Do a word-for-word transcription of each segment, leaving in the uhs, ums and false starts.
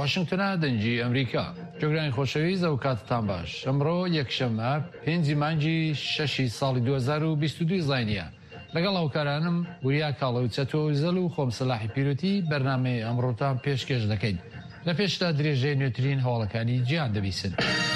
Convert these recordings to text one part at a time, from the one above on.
واشنگتنە دەنجی ئەمریکا جۆگرانی خۆشەویست ئەو کاتتان باش ئەمڕۆ یەکشەممە پێنجی مانگی شەشی ساڵی دوو هەزار و بیست و دوو زاینیە لەگەڵ هاوکارانم وریا کاڵە و چەتۆزەل و خۆم سەلاحی پیرۆتی بەرنامەی ئەمڕۆتان پێشکەش دەکەین لە پێشتا درێژەی نوێترین هەواڵەکانی جیهان دەبیستن.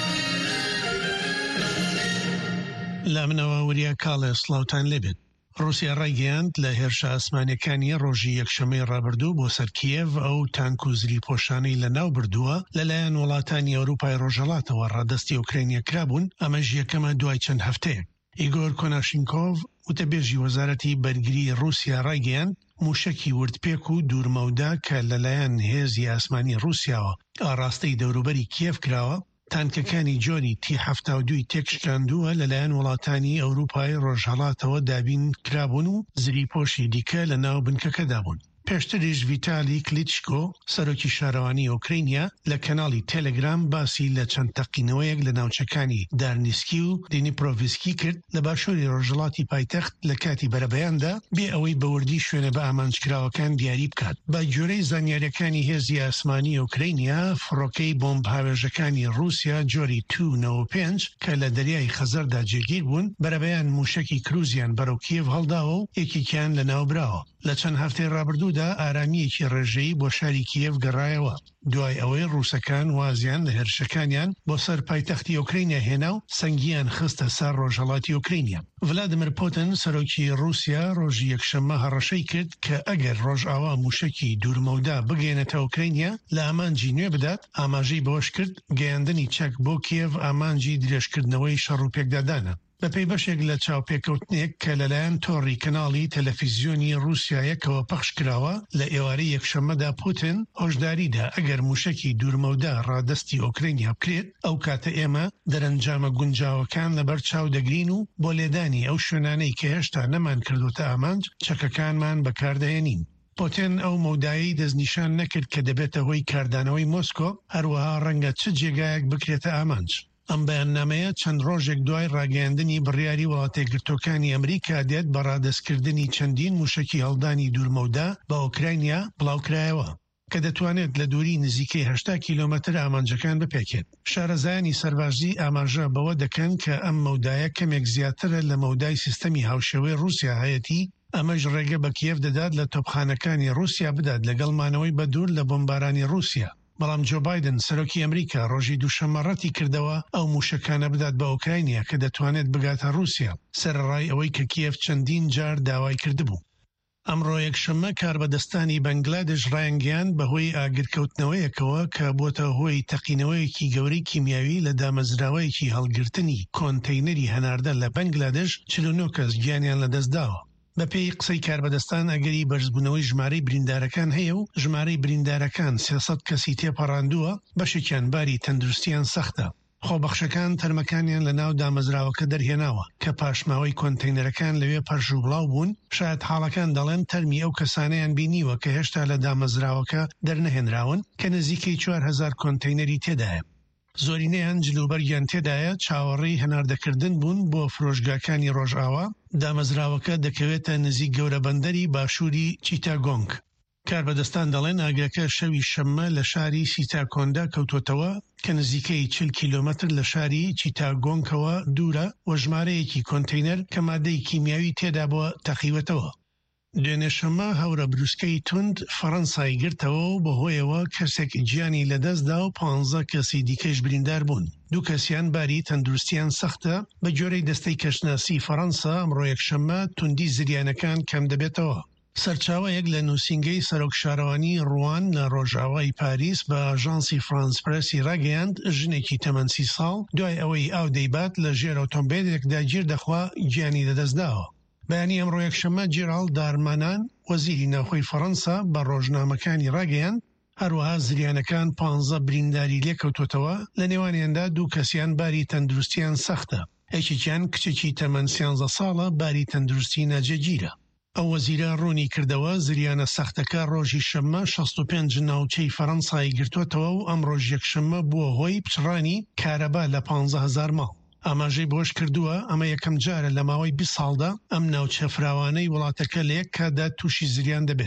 لا منەوە وریا کاڵە سڵاوتان لێبێت. رووسیا ڕایگەیاند لە هێرشە ئاسمانیەکانی ڕۆژی یەکشەمەی ڕابردوو بۆ سەر کیێڤ ئەو تانک و زری پۆشانەی لە ناو بردووە لەلایەن وڵاتانی ئەوروپای ڕۆژهەڵاتەوە ڕادەستی ئوکرینیا کرابوون ئەمەش یەکەمە دوای چەند هەفتەیە. ئیگۆر کۆناشینکۆڤ وتەبێژی وەزارەتی بەرگری رووسیا ڕایگەیاند موشکی وردپێک و دوورمەودا کە لەلایەن هێزی ئاسمانی رووسیاوە ئاڕاستەی دەوروبەری کیێڤ کراوە تانکەکانی جۆری تی هەفتا و دوی تێکشکاندووە لەلایەن وڵاتانی ئەوروپای ڕۆژهەڵاتەوە دابین کرابوون و زری پۆشی دیکە لە ناو بنکەکەدا بوون. پێشتریش ڤیتالی کلیچکۆ سەرۆکی شارەوانی ئۆکرینیا لە کەناڵی تێلەگرام باسی لە چەند تەقینەوەیەک لە ناوچەکانی دارنیسکی و دینیپرۆڤسکی کرد لە باشووری ڕۆژهەڵاتی پایتەخت لە کاتی بەرەبەیاندا بێ ئەوەی بەوردی شوێنە بە ئامانجکراوەکان دیاری بکات. بە جۆرەی زانیاریەکانی هێزی ئاسمانی ئۆکرینیا فڕۆکەی بۆمب هاوێژەکانی رووسیا جۆری تو نەوە پێنج کە لە دەریای خەزەردا جێگیر بوون بەرەبەیان موشکی کروزیان بەرەو کیێڤ هەڵداوە و یەکێکیان لەناوبراوە. لە چەند هەفتەی ڕابردوودا ئارامiyەکی ڕێژەیی بۆ شاری کیێڤ گەڕایەوە دوای ئەوەی ڕووسەکان وازیان لە هێرشەکانیان بۆ سەر پایتەختی ئۆکرینیا هێنا و سەنگیان خستە سەر ڕۆژهەڵاتی ئۆکرینیا. ڤلادیمیر پوتین سەرۆکی رووسیا ڕۆژی یەکشەممە هەڕەشەی کرد کە ئەگەر ڕۆژئاوا موشکی دوورمەودا بگەێنێتە ئۆکرینیا لە ئامانجی نوێ بدات ئاماژەی بەوەش کرد گەیاندنی چەک بۆ کیێڤ ئامانجی درێژکردنەوەی شەڕوپێکدادانە. بەپێی بەشێک لە چاوپێکەوتنێک کە لەلایەن تۆڕی کەناڵی تەلەڤیزیۆنی رووسایەکەوە پەخش کراوە لە ئێوارەی یەکشەممەدا پوتین هۆشداریدا ئەگەر موشکی دوورمەودا ڕادەستی ئۆکرینیا بکرێت ئەو کاتە ئێمە دەرەنجامە گونجاوەکان لەبەر چاو دەگرین و بۆ لێدانی ئەو شوێنانەی کە هێشتا نەمان کردوتە ئامانج چەکەکانمان بەکاردەهێنین. پوتین ئەو مەودایی دەستنیشان نەکرد کە دەبێتە هۆی کاردانەوەی مۆسکۆ هەروەها ڕەنگە چ جێگایەک بکرێتە ئامانج. ئەم بەیاننامەیە چەند ڕۆژێک دوای ڕاگەیاندنی بڕیاری وڵاتێگرتوەکانی ئەمریکا دێت بە ڕادەستکردنی چەندین موشکی هەڵدانی دوورمەودا بە ئۆکراینیا بڵاوکرایەوە کە دەتوانێت لە دووری نزیکەی هەشتا کیلۆمەتر ئامانجەکان بپێکێت. شارەزایانی سەربازی ئاماژە بەوە دەکەن کە ئەم مەودایە کەمێک زیاترە لە مەودای سیستەمی هاوشێوەی رووسیا هەیەتی ئەمەش ڕێگە بە کیێڤ دەدات لە تۆپخانەکانی رووسیا بدات لەگەڵمانەوەی بەدوور لە بۆمبارانی رووسیا. بەڵام جۆ بایدن سەرۆکی ئەمریکا ڕۆژی دووشەممە ڕەتی کردەوە ئەو موشەکانە بدات بە ئۆکراینیا کە دەتوانێت بگاتە رووسیا سەرڕای ئەوەی کە کیێڤ چەندین جار داوای کردبوو. ئەمڕۆ یەکشەممە کاربەدەستانی بەنگلادێش ڕایانگەیان بەهۆی ئاگرکەوتنەوەیەکەوە کە بۆتە هۆی تەقینەوەیەکی گەورەی کیمیاوی لە دامەزراوەیەکی هەڵگرتنی کۆنتەینەری هەناردە لە بەنگلادێش چل و نۆ کەس گیانیان لەدەستداوە. بەپێی قسەی کاربەدەستان ئەگەری بەرزبوونەوەی ژمارەی بریندارەکان هەیە و ژمارەی بریندارەکان سێسەد کەسی تێپەڕاندووە بەشێکیان باری تەندروستیان سەختە. خۆبەخشەکان تەرمەکانیان لە ناو دامەزراوەکە دەرهێناوە کە پاشماوەی کۆنتەینەرەکان لەوێ پەرژوو بڵاو بوون شاید حاڵەکان دەڵێن تەرمی ئەو کەسانەیان بینیوە کە هێشتا لە دامەزراوەکە دەرنەهێنراون کە نزیکەی چوار هەزار کۆنتەینەری تێدایە. زۆرینەیان جلوبەرگیان تێدایە چاوەڕێی هەناردەکردن بوون بۆ فرۆشگاکانی ڕۆژئاوا دامەزراوەکە دەکەوێتە نزیک گەورەبەندەری باشووری چیتاگۆنگ. کاربەدەستان دەڵێن ئاگرەکە شەوی شەممە لە شاری سیتاکۆندا کەوتوتەوە کە نزیکەی چل کیلۆمەتر لە شاری چیتاگۆنکەوە دوورە و ژمارەیەکی کۆنتەینەر کە مادەی کیمیاوی تێدا بووە تەقیوەتەوە. دوێنێ شەممە هەورە بروسکەی توند فەڕەنسای گرتەوە و بەهۆیەوە کەسێک گیانی لەدەستدا و پانزە کەسی دیکەش بریندار بوون. دوو کەسیان باری تەندروستیان سەختە. بە جۆرەی دەستەی کەشناسی فەڕەنسا ئەمڕۆ یەکشەممە توندی زریانەکان کەم دەبێتەوە. سەرچاوەیەک لە نووسینگەی سەرۆک شارەوانی ڕوان لە ڕۆژئاوای پاریس بە ئاژانسی فرانس پرەسی ڕاگەیاند ژنێکی تەمەن سی ساڵ دوای ئەوەی ئاو دەیبات لە ژێر ئۆتۆمبیلێکدا گیر دەخوا گیانی لەدەستداوە. بەیانی ئەمڕۆ یەکشەممە جێرال دارمانان وەزیری ناوخۆی فەڕەنسا بە ڕۆژنامەکانی ڕاگەیاند هەروەها زریانەکان پانزە برینداری لێکەوتوتەوە لە نێوانیاندا دوو کەسیان باری تەندروستیان سەختە. یەکێکیان کچێکی تەمەن سیانزە ساڵە باری تەندروستی ناجێگیرە. ئەو وەزیرە ڕوونی کردەوە زریانە سەختەکە ڕۆژی شەممە شەست و پێنج ناوچەی فەڕەنسای گرتووەتەوە و ئەم ڕۆژ یەکشەممە بووە هۆی پچڕانی کارەبا لە پانزە هەزار ماڵ. ئاماژەی بۆش کردووە ئەمە یەکەم جارە لە ماوەی بیست ساڵدا ئەم ناوچە فراوانەی وڵاتەکە لە یەک کاتدا تووشی زریان دەبێت.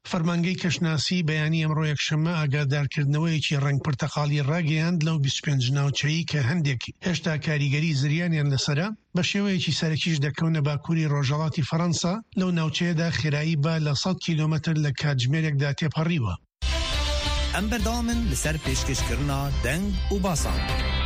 فەرمانگەی کەشناسی بەیانی ئەمڕۆ یەکشەممە ئاگادارکردنەوەیەکی ڕەنگ پرتەقاڵی ڕاگەیاند لەو بیست و پێنج ناوچەیی کە هەندێک هێشتا کاریگەری زریانیان لەسەرە بە شێوەیەکی سەرەکیش دەکەونە باکووری ڕۆژهەڵاتی فەڕەنسا لەو ناوچەیەدا خێرایی بە لە سەد کیلۆمەتر لە کاتژمێرێکدا تێپەڕیوە. ئەم بەردەوامن لەسەر پێشکەشکردنا دەنگ و باسان.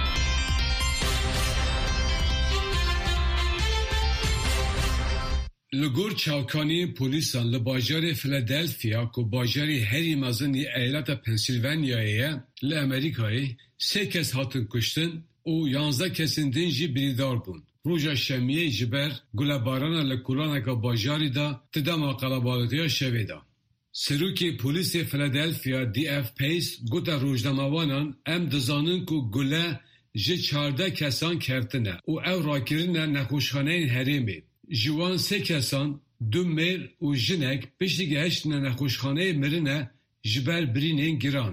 لگور چاوکانی پولیسان لباجار فیلادلفیا کو باجاری هری مزنی ایالت پنسیلوانیایه لامریکایی سه کس هاتن کشتن و یانزده کسین دین جی بریدار بون. روژا شمیه جبر گلباران لکولانکا باجاری دا تداما قلبالتیا شوی دا. سروکی پولیس فیلادلفیا دی اف پیس گوتا روژناموانان ام دزانن کو گله جی چارده کسان کفتنه و او راکرنه نخوشخانه هریمی. جوان سه کسان دو میر و جنک پشتی گهشتن نخوشخانه مرنه جبر برینین گران.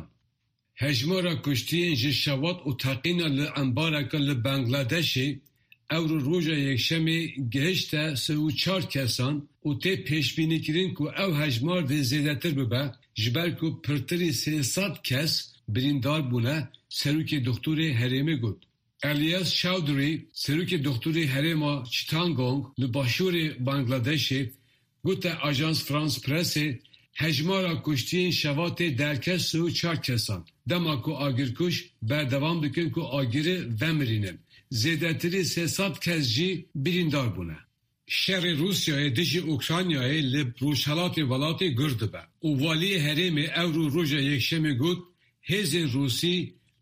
هجمارا کشتین جی شوات و تقینا لانبارکا لبنگلادشی او رو روژا یکشمی گهشته سه و چار کسان و تی پیشبینی کرین که او هجمار ده زیده تر ببه جبر که پرتری سیصد کس بریندار بونه سروکی دکتوری هریمی گود. الیاس چاودری سروکی دکتوری هریما چیتانگونگ لباشور بنگلادشی گوته آژانس فرانس پرسی هجمارا کشتین شوات درکس سه و چار کسان دما که آگرکش بردوام دکن که آگره ومرینن زیدتری سیصد کس جی بریندار بونه. شر روسیای دجی اوکراینیای لب روشهلات ولاتی گرده به و والی هریم اورو روژا یکشمی گود هزین روسی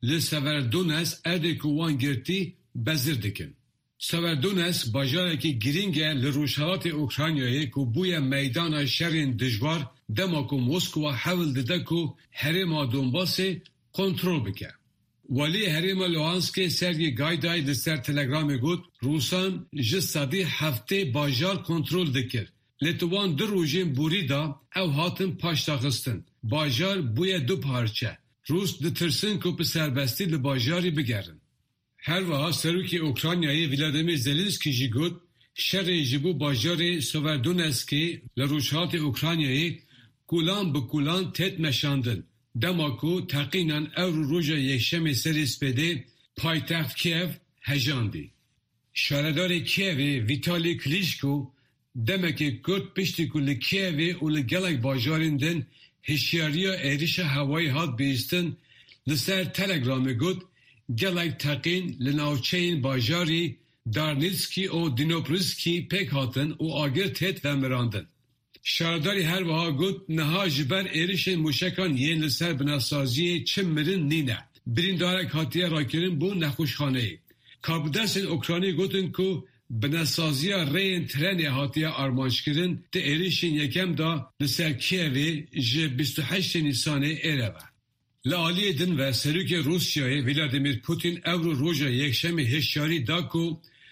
لسوردونس اردکوان گرتی بزر دکن. سوردونس باجاره که گرینگه لروشهلات اوکراینیای که بوی میدان شرین دجوار دما که موسکوا حول دده که هریم دونباسی کنترل بکه. ولی هریم لوانسکی سرگی گایدای لسر تلگرامی گود روسان جسادی هفته باجار کنترل دکر. لطوان در روژین بوری دا او هاتن پاشتاخستن. باجار بوی دو پارچه. روس دترسن که به سربستی لباجاری بگرن. هر وها سروکی اوکراینیای ولادیمیر زلنسکی جی گود شر جبو باجاری سوردونسکی لروشهات اوکراینیای کولان به کولان تت مشاندن. دماکو تقینن او روژا یکشم سریس بده پایتخت کیف هجاندی. شاردار کیوی ویتالی کلیشکو دمکی گرد پشتی که لکیوی و لگلک باجاریندن هشیاریا ایریش هوایی هات بیستن لسر تلگرامی گود گلک تقین لناوچین باجاری دارنیتسکی و دینوپریسکی پک هاتن و آگر تیت و مراندن. شارداری هر وها گود نها جبر ایریش موشکان ین لسر بناسازی چم مرن نینه. بریندارک هاتیه راکرین بو نخوشخانه ای. کاربدست اوکرانی گودن که بناسازی رین ترن هاتیه آرمانش کرن ده ایریشین یکم دا لسر کیوی جه بیست و هشت نیسان ایره و. لعالی دن و سروک روسیای ولادیمیر پوتین اورو روژا یکشم هشیاری دا که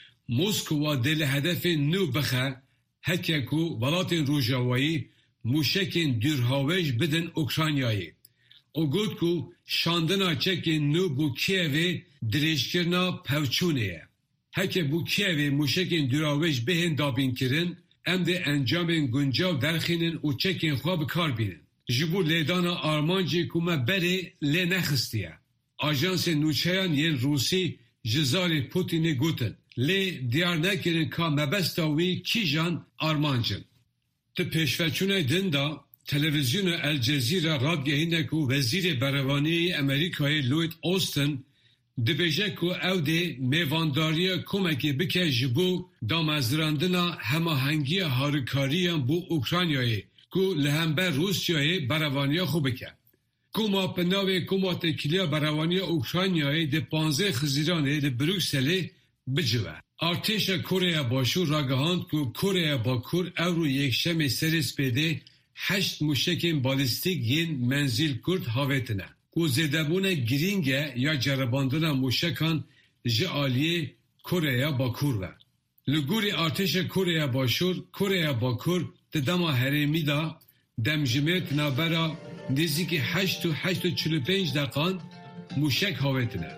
موسکوا دل هدف نو بخه هکه که ولاتین روژاوایی موشکین دورهاوش بدن اوکراینیایی. او گود که شاندنا چکین نو بو کیوی دریشکرنا پوچونه. هکه بو کیوی موشکین دورهاوش بهن دابین کرن ام ده انجامین گنجاو درخینن و چکین خواب کار بینن. جبو لیدانا آرمانجی کما بری لی نخستیه. آژانس نوچهان ین روسی جزار پوتینی گوتن. لی دیار نکرن که مبستاوی کی جان آرمانجن. ده پیشفرچونه دن دا تلویزیون الجزیره رادگهینه که وزیر بروانی امریکای لوید اوستن دبیجه که او ده میوانداری کمکی بکه جبو دامزراندنا هماهنگی هارکاریان بو اوکراینیایی که لهمبر روسیای بروانیا خوبه که. کما پناوی کما تکیلیا بروانیا اوکراینیای ده پانزه خزیرانه ده بروکسلی بجوه. ارتش کره باشور راگهاند که کره باکور او رو یکشم سریس پیده هشت موشکین بالیستیک ین منزل کرد هاویتنه. که زیدبون گرینگه یا جرباندن موشکان جعالی کره باکور و. لگوری ارتش کره باشور کره باکور دما هرمی دا دمجمرت نابرا نزدیک هشت و هشت و چلو پنج دقان موشک هاویتنه.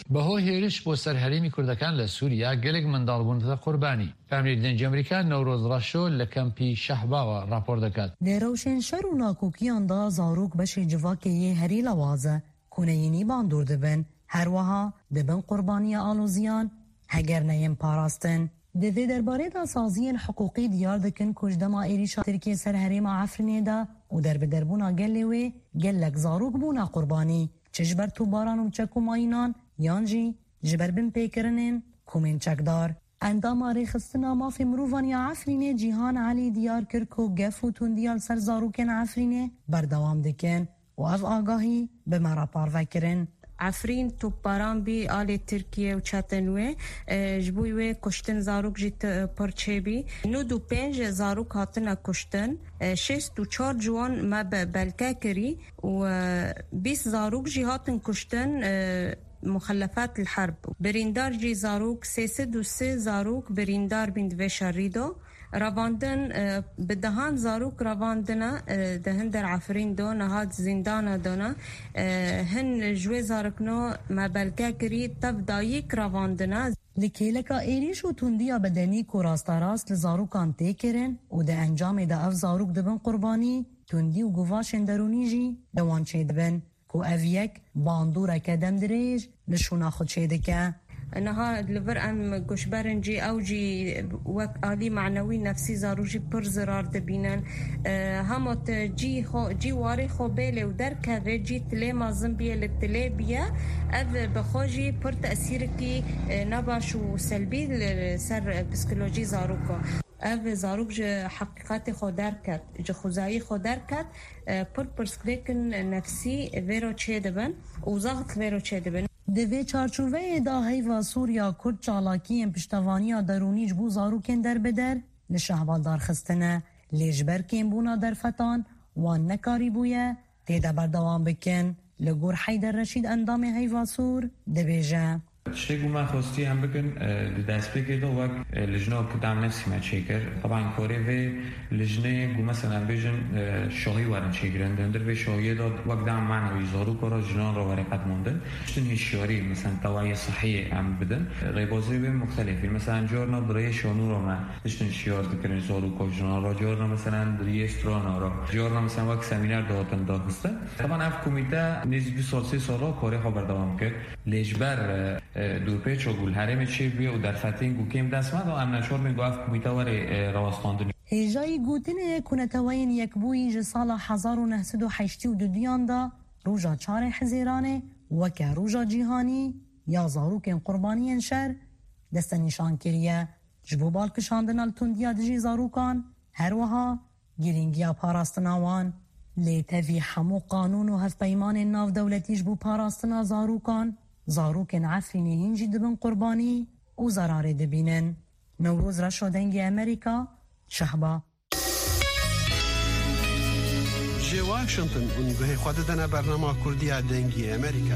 بەهۆی هێرش بۆ سەرهەرێمی کوردەکان لە سووریا گەلێک منداڵبوونەتە قوربانی. پامێری دەنگی ئەمریکا نەورۆز ڕەشۆ لە کەمپی شەحباوە راپۆر دەکات. لێرەوشێن شەر و ناکۆکیاندا زاروک بەشی جڤاکەیە هەری لەوازە کونەیینی باندوور دەبن هەروەها دەبن قوربانیە ئالۆزیان هەگەر نەیەن پاراستن. دەوێ دەربارەیدا سازیên حقوقی دیار دەکن کوژدەما ێریشا ترکیە سەر هەرێما عەفرینێدا و دەربەدەربوونا گەلێ وێ گەلێک زاروک بوونا قوربانی چ ji ber tûbaran û çekûmayînan yan jî ji ber bin pêkirinên komên çekdar. Endama rêxistina mafê mirovan ya Efrînê Cîhan Elî diyar kir ku gef û tundiya li ser zarokên Efrînê berdewam dikin û ev agahî bi me re parvekirin. Efrîn tûbaran bî alê Tirkiye û çetên wê ji bo wê kuştin zarok jî pir çêbî. Nû û pênc zarok hatine kuştin, şêst û çar ciwan me belke kirî û bîst zarok jî hatin kuştin مخلفات الحرب. بريندار جي زاروك سيسد و سي زاروك بريندار بين دوي شريدو رواندن بدهان زاروك رواندنا دهن در عفرين دو نهاد زندانا دونا هن جوي زاركنو ما بلقا كري تف دايك رواندنا لکیلکا ایریش و تندیا بدنی کو راستا راست لزاروکان تیکرن و ده انجام ده اف زاروک دبن قربانی تندی و گواشن درونی جی دوان چه دبن کو اف یک باندوره که دم دریج لشونا خود چه دکه. نها لبر ام گوشبرنجی او جی وک عالی معنوی نفسی زاروجی پر زرار دبینن همات جی خو جی واری خو بیله و در که جی تلی مازم بیه لتلی بیه اف بخوجی پر تأثیر کی نباش و سلبی سر پسیکولوژی زاروکا. اف زاروک جه حقیقت خود در کرد جه خوزایی خود در کرد پر پرسکلیکن نفسی ویرو چه دبن و زغط ویرو چه دبن. دوی چارچوبه دا هیوا سوریا کرد چالاکیین پشتوانیا درونیج بو زاروکین در بدر لشهوال دار خستنه لیجبر کین بونا در فتان وان نکاری بویه تیده بردوام بکن لگور حیدر رشید اندام هیوا سور دویجه. شتێک وما خۆستی هەم بکەن دەستپێکێتەوە وەک لژنەوە کدام نەفسیمە چێکرد طبعا کۆرێ vê لژنەیەک و مەسەلەن بێژن شۆهی وارن چێگرن دەندر vê شۆهیەدا وەک دام مانەوی زۆروک ڕۆ ژنان ڕۆوەرەقەت موندن شتن هیچیاری مثلا تەواوی صحیە ئەم بدن ڕێبازی وێ مختلفی مثلا جۆرنە برەیە شۆنوڕۆمە شتن شیار دکردن زۆروک و ژنان ڕۆ جۆرنە مثلا برەیە سترۆنە ڕۆ جۆرنە مثلا وەک سەمینار داهاتن داخستە طبعا ئەف کومیتە نزیک دو سال سێ ساڵا کۆرێ خۆ بەردەوام کرد لێژبەر دورپیچ و گل هرم چی بیو در فتین گو کم دست مد و ام نشور می گفت کومیته ور رواستاندنی هیجای گوتنه کنتوین یک بوی ج سال هزار و نهصد و هشت و دو دیان دا روجا چار حزیرانه وکه روجا جیهانی یا زاروکن قربانی شر دست نشان کریه جبو بالکشاندن التندیا دجی زاروکان هر وها گرینگیا پاراستناوان لیتوی همو قانون و هف پیمان ناو دولتی جبو پاراستنا زاروکان زاروکن عفرینی هنجی دبن قربانی و زراره دبینن. نوروز رشو دنگی امریکا شهبا جی واشنطن اونگوه خود دنه برنامه کردی دنگی امریکا.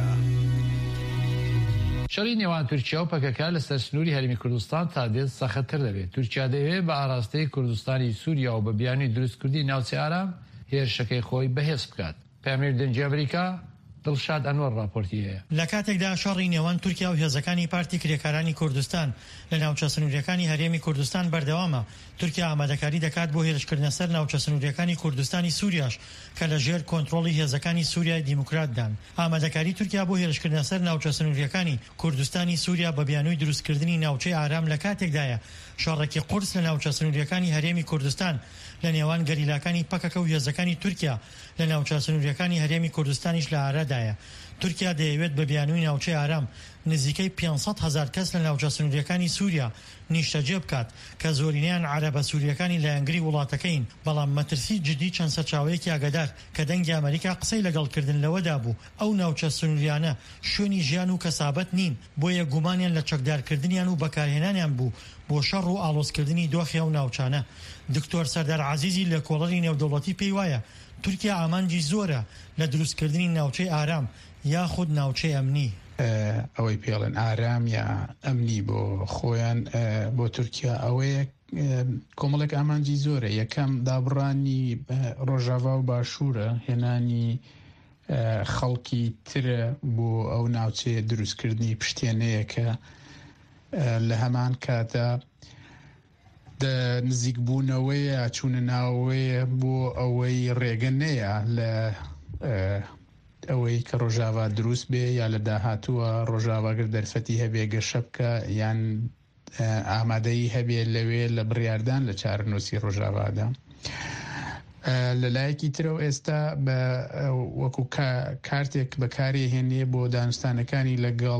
شەڕی نێوان تورکیا و پەکەکە لەسەر سنووری هەرێمی کوردستان تا دێت سەختتر دەبێت. تورکیا دەوێت بە ئاراستەی کوردستانی سووریا و بە بیانووی دروستکردی ناوچەی ئارام هێرشەکەی خۆی بەهێز بکات. پامێر دەنگی ئەمریکا دڵشاد ئەنوەر راپۆرتی هەیە. لە کاتێکدا شەڕی نێوان تورکیا و هێزەکانی پارتی کرێکارانی کوردستان لە ناوچە سنووریەکانی هەرێمی کوردستان بەردەوامە، تورکیا ئامادەکاری دەکات بۆ هێرشکردنە سەر ناوچە سنووریەکانی کوردستانی سووریاش کە لە ژێر کۆنتڕۆڵی هێزەکانی سووریای دیموکراتدان. ئامادەکاری تورکیا بۆ هێرشکردنە سەر ناوچە سنووریەکانی کوردستانی سووریا بە بیانووی دروستکردنی ناوچەی ئارام لە کاتێکدایە شەڕێکی قورس لە ناوچە سنووریەکانی هەرێمی کوردستان لە نێوان گەریلاکانی پەکەکە و هێزەکانی تورکیا لە ناوچە سنووریەکانی هەرێمی کوردستانیش لە ئارادایە. تورکیا دەیەوێت بە بیانووی ناوچەی ئارام نزیکەی پێنج هەزار کەس لە ناوچە سنووریەکانی سووریا نیشتەجێ بکات کە زۆرینەیان عەرەبە سووریەکانی لە ئەنگری وڵاتەکەین، بەڵام مەترسی جدی چەند سەرچاوەیەکی ئاگادار کە دەنگی ئەمریکا قسەی لەگەڵکردن لەوەدا بوو ئەو ناوچە سنووریانە شوێنی ژیان و کەسابەت نین، بۆیە گومانیان لە چەکدارکردنیان و بەکارهێنانیان بوو بۆ شەڕ و ئاڵۆزکردنی دۆخی ئەو ناوچانە. دکتۆر سەردار عەزیزی لە کۆڵەری نێودەوڵەتی پێی وایە تورکیا ئامانجی زۆرە لە دروستکردنی ناوچەی ئارام یاخود ناوچەی ئەمنی. ئەوەی پێڵێن ئارام یا ئەمنی بۆ خۆیان بۆ تورکیا ئەوەیە کۆمەڵێک ئامانجی زۆرە. یەکەم دابڕانی ڕۆژاوا و باشوورە، هێنانی خەڵکی ترە بۆ ئەو ناوچەیە دروستکردنی پشتێنەیە کە لە هەمان کاتە نزیک بوونەوەیە چوونە ناوەیە بۆ ئەوەی ڕێگە نەیە لە ئەوەی کە ڕۆژاوا دروست بێ یا لە داهاتووە ڕۆژاواگر دەرفەتی هەبێ گەشە بکە یان ئامادەی هەبێ لەوێ لە بڕیاردان لە چارەنووسی ڕۆژاوادا. لەلایەکی ترەوە ئێستا بە وەکو کارتێک بەکاری هێنێ بۆ دانوستانەکانی لەگەڵ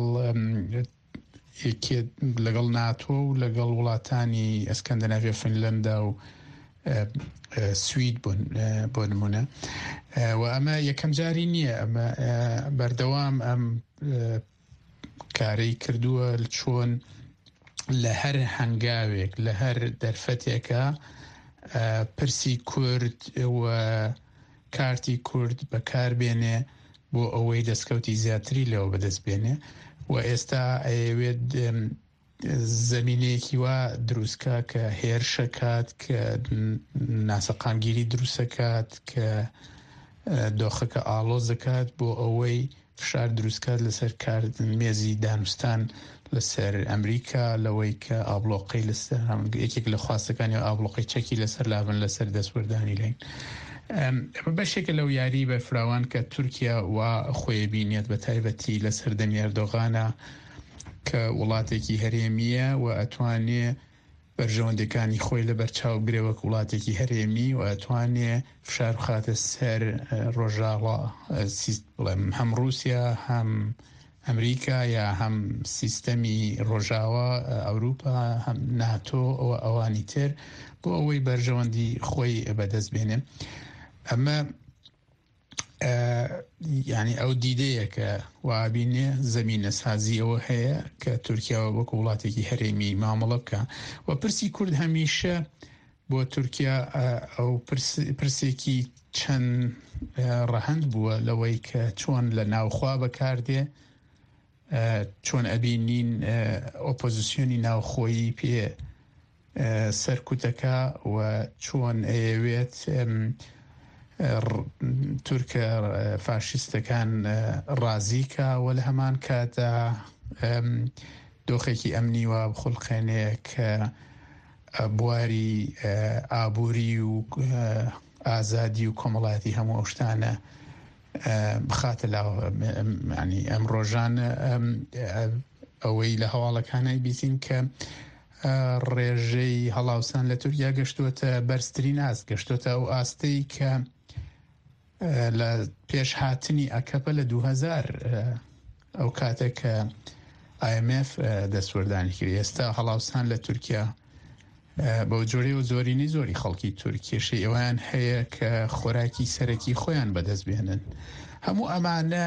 لەگەڵ ناتۆ و لەگەڵ وڵاتانی ئەسکەندەناڤیە فینلەندا و سوید بۆ نمونە و ئەمە یەکەم جاری نییە. ئەمە بەردەوام ئەم کارەی کردووە چۆن لە هەر هەنگاوێک لە هەر دەرفەتێکە پرسی کورد و کارتی کورد بەکاربێنێ بۆ ئەوەی دەستکەوتی زیاتری لەوە بەدەست بێنێ و ئێستا ئەوێت زمینەیەکی وا دروستکە کە هێرشەکات کە ناسەقامگیری دروستەکات کە دۆخەکە ئاڵۆزەکات بۆ ئەوەی فشار دروستکات لەسەر مێزی دانوستان لەسەر ئەمریکا لەوەی کە ئابلۆقی لەسەر یەکێک لە خواستەکانی ئابلۆقی چەکی لەسەر لابن لەسەر دەستوەردانی لین. بەشێکە لەو یاری بە فراوان کە تورکیا وا خۆی بینێت بە تایبەتی لە سەردەمی ئەردۆغانە کە وڵاتێکی هەرێمیە و ئەتوانێ بەرژەوەندەکانی خۆی لە بەرچاو برێوەک وڵاتێکی هەرێمی و ئەتوانێ فشار بخاتە سەر ڕۆژاوە بڵێم هەم رووسیا هەم ئەمریکا یا هەم سیستەمی ڕۆژاوە ئەوروپا هەم ناتۆ ئەو ئەوانی تر بۆ ئەوەی بەرژەوەندی خۆی بەدەست بێنێ. ئەمە یعنی ئەو دیدەیە کە وابینێ زەمینە سازی ئەوە هەیە کە تورکیاوە وەکو وڵاتێکی هەرێمی مامەڵە بکە و پرسی کورد هەمیشە بۆ تورکیا ئەو پرسێکی چەند ڕەهەند بووە لەوەی کە چۆن لە ناوخوا بەکاردێ چۆن ئەبینین ئۆپۆزیسیۆنی ناوخۆیی پێ سەرکوتەکە و چۆن ئەیەوێت تورکە فاشیستەکان ڕازیکە و لە هەمان کاتە دۆخێکی ئەمنی وە بخڵقێنەیە کە بواری ئابووری و ئازادی و کۆمەڵایەتی هەموو ئەو شتانە بخاتە لاو. ئەم ڕۆژانە ئەوەی لە هەواڵەکانای بیسین کە ڕێژەی هەڵاوسان لە تورکیا گەشتوتە بەرزترین ئاست گەشتوتە ئەو ئاستەی کە لە پێش هاتنی ئەکەپە لە دوو هەزار ئەو کاتە کە ئای ئەم ئەف دەستوەردانی کرد. ئێستا هەڵاوسان لە تورکیا بەو جۆرەی و زۆرینی زۆری خەڵکی تورکیشی ئەویان هەیە کە خۆراکی سەرەکی خۆیان بەدەست بێنن. هەموو ئەمانە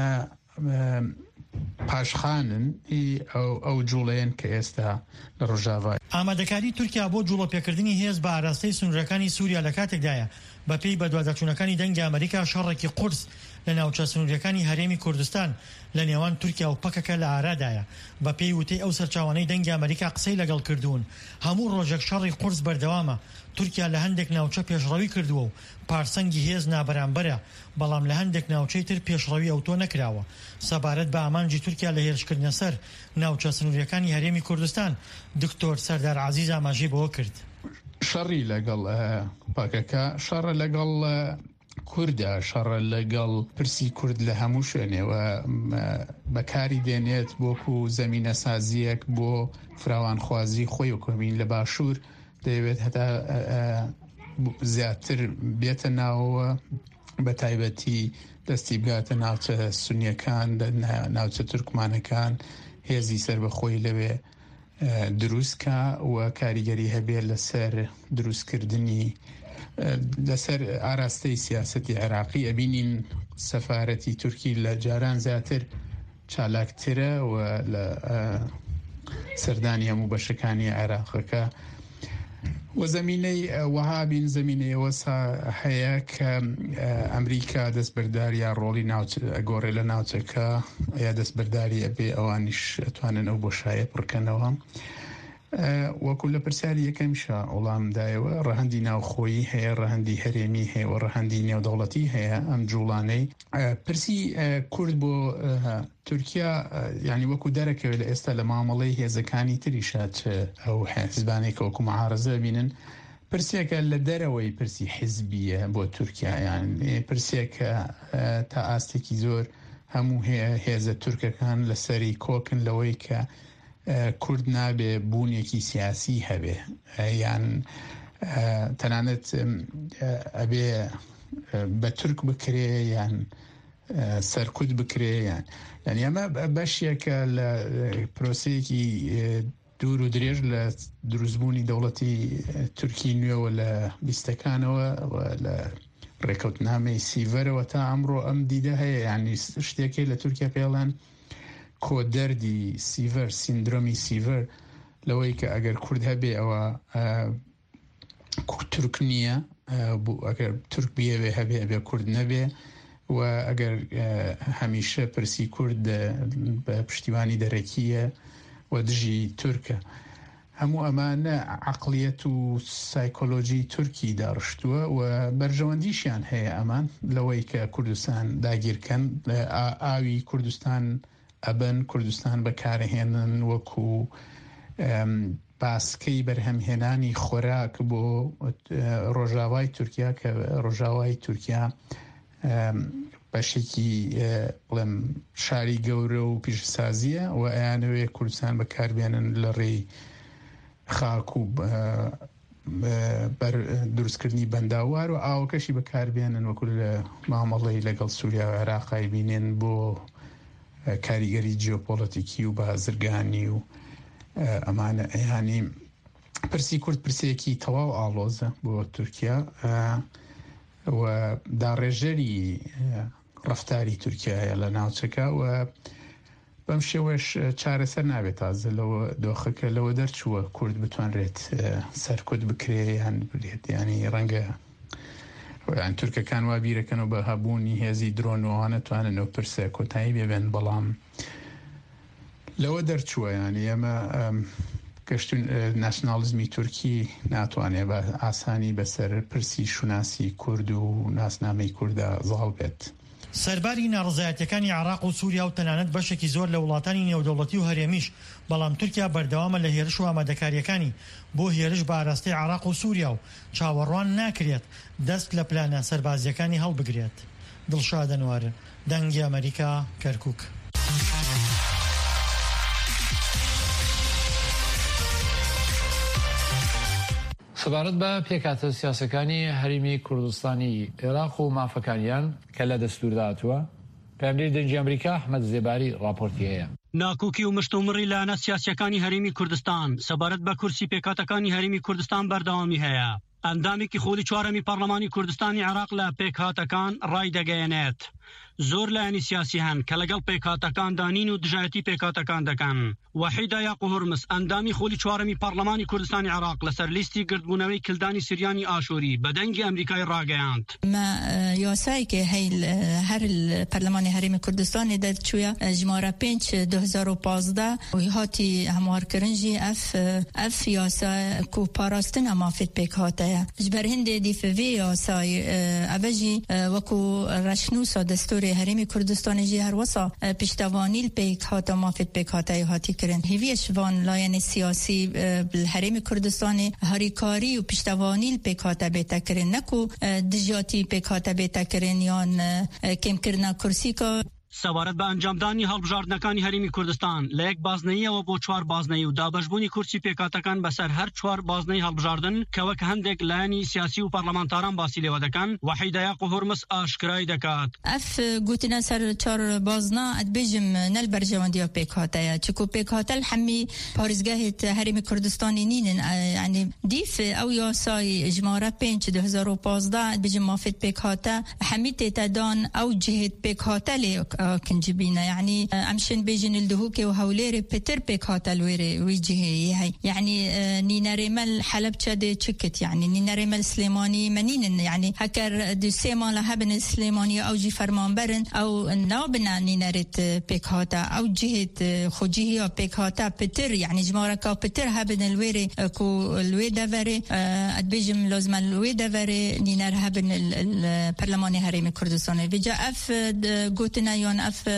پاشخانن ئەو جوڵەیەن کە ئێستا لە ڕۆژاوای. ئامادەکاری تورکیا بۆ جوڵە پێکردنی هێز بە ئاراستەی سنوورەکانی سووریا لە کاتێکدایە بە پێی بەدواداچوونەکانی دەنگی ئەمریکا شەڕێکی قورس لە ناوچە سنووریەکانی هەرێمی کوردستان لە نێوان تورکیا و پەکەکە لە ئارادایە. بە پێی وتەی ئەو سەرچاوانەی دەنگی ئەمریکا قسەی لەگەڵ کردوون هەموو ڕۆژێک شەڕی قورس بەردەوامە. تورکیا لە هەندێک ناوچە پێشڕەوی کردووە و پارسەنگی هێز نابەرامبەرە، بەڵام لە هەندێک ناوچەی تر پێشڕەوی ئەوتۆ نەکراوە. سەبارەت بە ئامانجی تورکیا لە هێرشکردنە سەر ناوچە سنووریەکانی هەرێمی کوردستان دکتۆر سەردار عەزیز ئاماژەی بەوە کرد. شەڕی لەگەڵ پاکەکە شەڕە لەگەڵ کوردە، شەڕە لەگەڵ پرسی کورد لە هەموو شوێنێوە بەکاری دێنێت بۆکو زەمینە سازیەک بۆ فراوانخوازی خۆی و کۆمین لە باشوور دەیەوێت هەتا زیاتر بێتە ناوەوە بە تایبەتی دەستی بگاتە ناوچە سونیەکان ناوچە تورکمانەکان هێزی سەر بەخۆی لەوێ دروستکە و کاریگەری هەبێت لەسەر دروستکردنی لەسەر ئاراستەی سیاسەتی عێراقی. ئەبینین سەفارەتی تورکی لە جاران زیاتر چالاکترە و لە سەردانی هەموو بەشەکانی عێراقەکە و زمینەی وەهابین زمینەیەوە هەیە کە ئەمریکا دەستبەرداری یا ڕۆڵی گۆڕێ لە ناوچەکە یا دەستبەرداری ئەبێ ئەوانیش ئەتوانن ئەو بۆشایە پڕکەنەوە. وەکو لە پرسیاری یەکەمیشە وەڵامدایەوە ڕەهەندی ناوخۆیی هەیە، ڕەهەندی هەرێمی هەیە و ڕەهەندی نێودەوڵەتی هەیە. ئەم جوڵانەی پرسی کورد بۆ تورکیا ینی وەکو دەرەکەوێت لە ئێستا لە مامەڵەی هێزەکانی تریشات ئەو حیزبانێک وەکو معارەزە بینن، پرسێکە لە دەرەوەی پرسی حیزبیە بۆ تورکیا، یان پرسێکە تا ئاستێکی زۆر هەموو هێزە تورکەکان لەسەری کۆکن لەوەی کە کورد نابێ بوونێکی سیاسی هەبێ، یان تەنانەت ئەبێ بە تورک بکرێ یان سەرکوت بکرێ، یان یعنی ئەمە بەشێکە لە پرۆسەیەکی دوور و درێژ لە دروستبوونی دەوڵەتی تورکی نوێەوە لە بیستەکانەوە لە ڕێکەوتنامەی سیڤەرەوە تا ئەمڕۆ ئەم دیدە هەیە، یعنی شتێکی لە تورکیا پێڵەن کۆدەردی سیڤەر، سیندرۆمی سیڤەر، لەوەی کە ئەگەر کورد هەبێ ئەوە تورک نییە، ئەگەر تورک بێوێ هەبێ ئەبێ کورد نەبێ، و ئەگەر هەمیشە پرسی کورد بە پشتیوانی دەرەکیە و دژی تورکە. هەموو ئەمانە عەقڵیەت و سایکۆلۆژی تورکی داڕشتووە و بەرژەوەندیشیان هەیە ئەمان لەوەی کە کوردستان داگیرکەن، ئاوی کوردستان ئەبن، کوردستان بەکارهێنن وەکو باسکەی بەرهەمهێنانی خۆراک بۆ ڕۆژاوای تورکیا، کە ڕۆژاوای تورکیا بەشێکی بڵێم شاری گەورە و پیشەسازیە و ئەیانەوێ کوردستان بەکاربێنن لە ڕێی خاک و دروستکردنی بەنداوار و ئاوەکەشی بەکاربێنن وەکو لە مامەڵەی لەگەڵ سووریا و عێراقای بینێن بۆ کاریگەری جیۆپۆلیتیکی و بازرگانی و ئەمانە. ئەیانی پرسی کورد پرسێکی تەواو ئاڵۆزە بۆ تورکیا و داڕێژەری ڕەفتاری تورکیایە لە ناوچەکە و بەم شێوەش چارەسەر نابێت. تازە لەوە دۆخەکە لەوە دەرچووە کورد بتوانرێت سەرکوت بکرێ یان بێت، ینی ڕەنگە یان تورکەکان وا بیرەکەنەوە بە هەبوونی هێزی درۆنەوانە توانن ئەو پرسە کۆتایی بێبێن، بەڵام لەوە دەرچووە. ینی ئەمە گەشتون ناسیۆنالیزمی تورکی ناتوانێت بە ئاسانی بەسەر پرسی شوناسی کورد و ناسنامەی کووردا زاڵ بێت. سەرباری ناڕزایەتیەکانی عێراق و سووریا و تەنانەت بەشێکی زۆر لە وڵاتانی نێودەوڵەتی و هەرێمیش، بەڵام تورکیا بەردەوامە لە هێرش و ئامادەکاریەکانی بۆ هێرش بە ئاراستەی عێراق و سووریا و چاوەڕوان ناکرێت دەست لە پلانە سەربازیەکانی هەڵبگرێت. دڵشاد ئەنوار، دەنگی ئەمریکا، کەرکووک. سەبارەت بە پێکاتە سیاسەکانی هەرێمی کوردستانی عێراق و مافەکانیان کە لە دەستووردا هاتووە، پێمەری دەنگی ئەمریکا ئەحمەد زێباری ڕاپۆرتی هەیە. ناکۆکی و مشتومڕی لایەنە سیاسیەکانی هەرێمی کوردستان سەبارەت بە کورسی پێکاتەکانی هەرێمی کوردستان بەردەوامی هەیە. ئەندامێکی خۆڵی چوارەمی پەرلەمانی کوردستانی عێراق لە پێکهاتەکان ڕای دەگەیەنێت. زۆر لایەنی سیاسی هەن کە لەگەڵ پێکهاتەکان دانین و دژایەتی پێکاتەکان دەکەن. وحیدە یاقوب هورمس ئەندامی خۆڵی چوارەمی پەرلەمانی کوردستانی عێراق لەسەر لیستی گردبوونەوەی کلدانی سریانی ئاشوری بە دەنگی ئەمریکای ڕاگەیاند. ما یاسایکە هەی هەر پەرلەمانی هەرێمی کوردستانی دەرچوویە ژمارە پێنج دو هەزار و پازدە و هاتی هەموارکردنجی ئەف ئەف یاسا کو پاراستنە مافێت پێکهاتەیە ji ber hindê dîfevê yasayê ev jî wekû reşnûsa destûrê Herêmê Kurdistanê jî her wesa piştevanî pêk hata mafêt pêk hatayê hatî kirin. Hêviye ji van layenê siyasî li Herêmê Kurdistanê herîkarî û piştevanî pêk hate bête kirin, ne ku dijatî pêk hate bête kirin yan kêmkirina kursîka. سەبارەت بە ئەنجامدانی هەڵبژاردنەکانی هەرێمی کوردستان لە یەک بازنەییەوە بۆ چوار بازنەیی و دابەشبوونی کورسی پێکاتەکان بەسەر هەر چوار بازنەی هەڵبژاردن کەوەک هەندێک لایەنی سیاسی و پەرلەمانتاران باسی لێوە دەکەن. وحیدە یاقوب هورمس ئاشکرای دەکات ئەف گوتنە سەر چوار بازنە ئەدبێژم نەل بەرژەوەندیە پێکهاتەیە چکو پێکهاتە هەمی پارێزگاهێت هەرێمی کوردستانی نینن، ینی دیف ئەو یاسای ژمارە پێنج دو هەزار و پازدە ئەدبێژم مافێت پێکهاتە هەمی تێتەدان ئەو جهێت پێکهاتە لێ كنجبينا يعني امشن بيجن الدهوك وهوليري بتر بيكات الويري ويجي هي يعني نينا ريمال حلب تشد تشكت يعني نينا ريمال سليماني منين يعني هكر دو سيما لهبن سليماني او جي فرمان برن او نابنا نينا ريت بيكاتا او جهه خوجيه بيكاتا بتر يعني جماركا بتر هبن الويري كو الويدا فري ادبيجم لازم الويدا فري نينا هبن البرلمان هرم كردستان بيجا اف قوتنا يون اف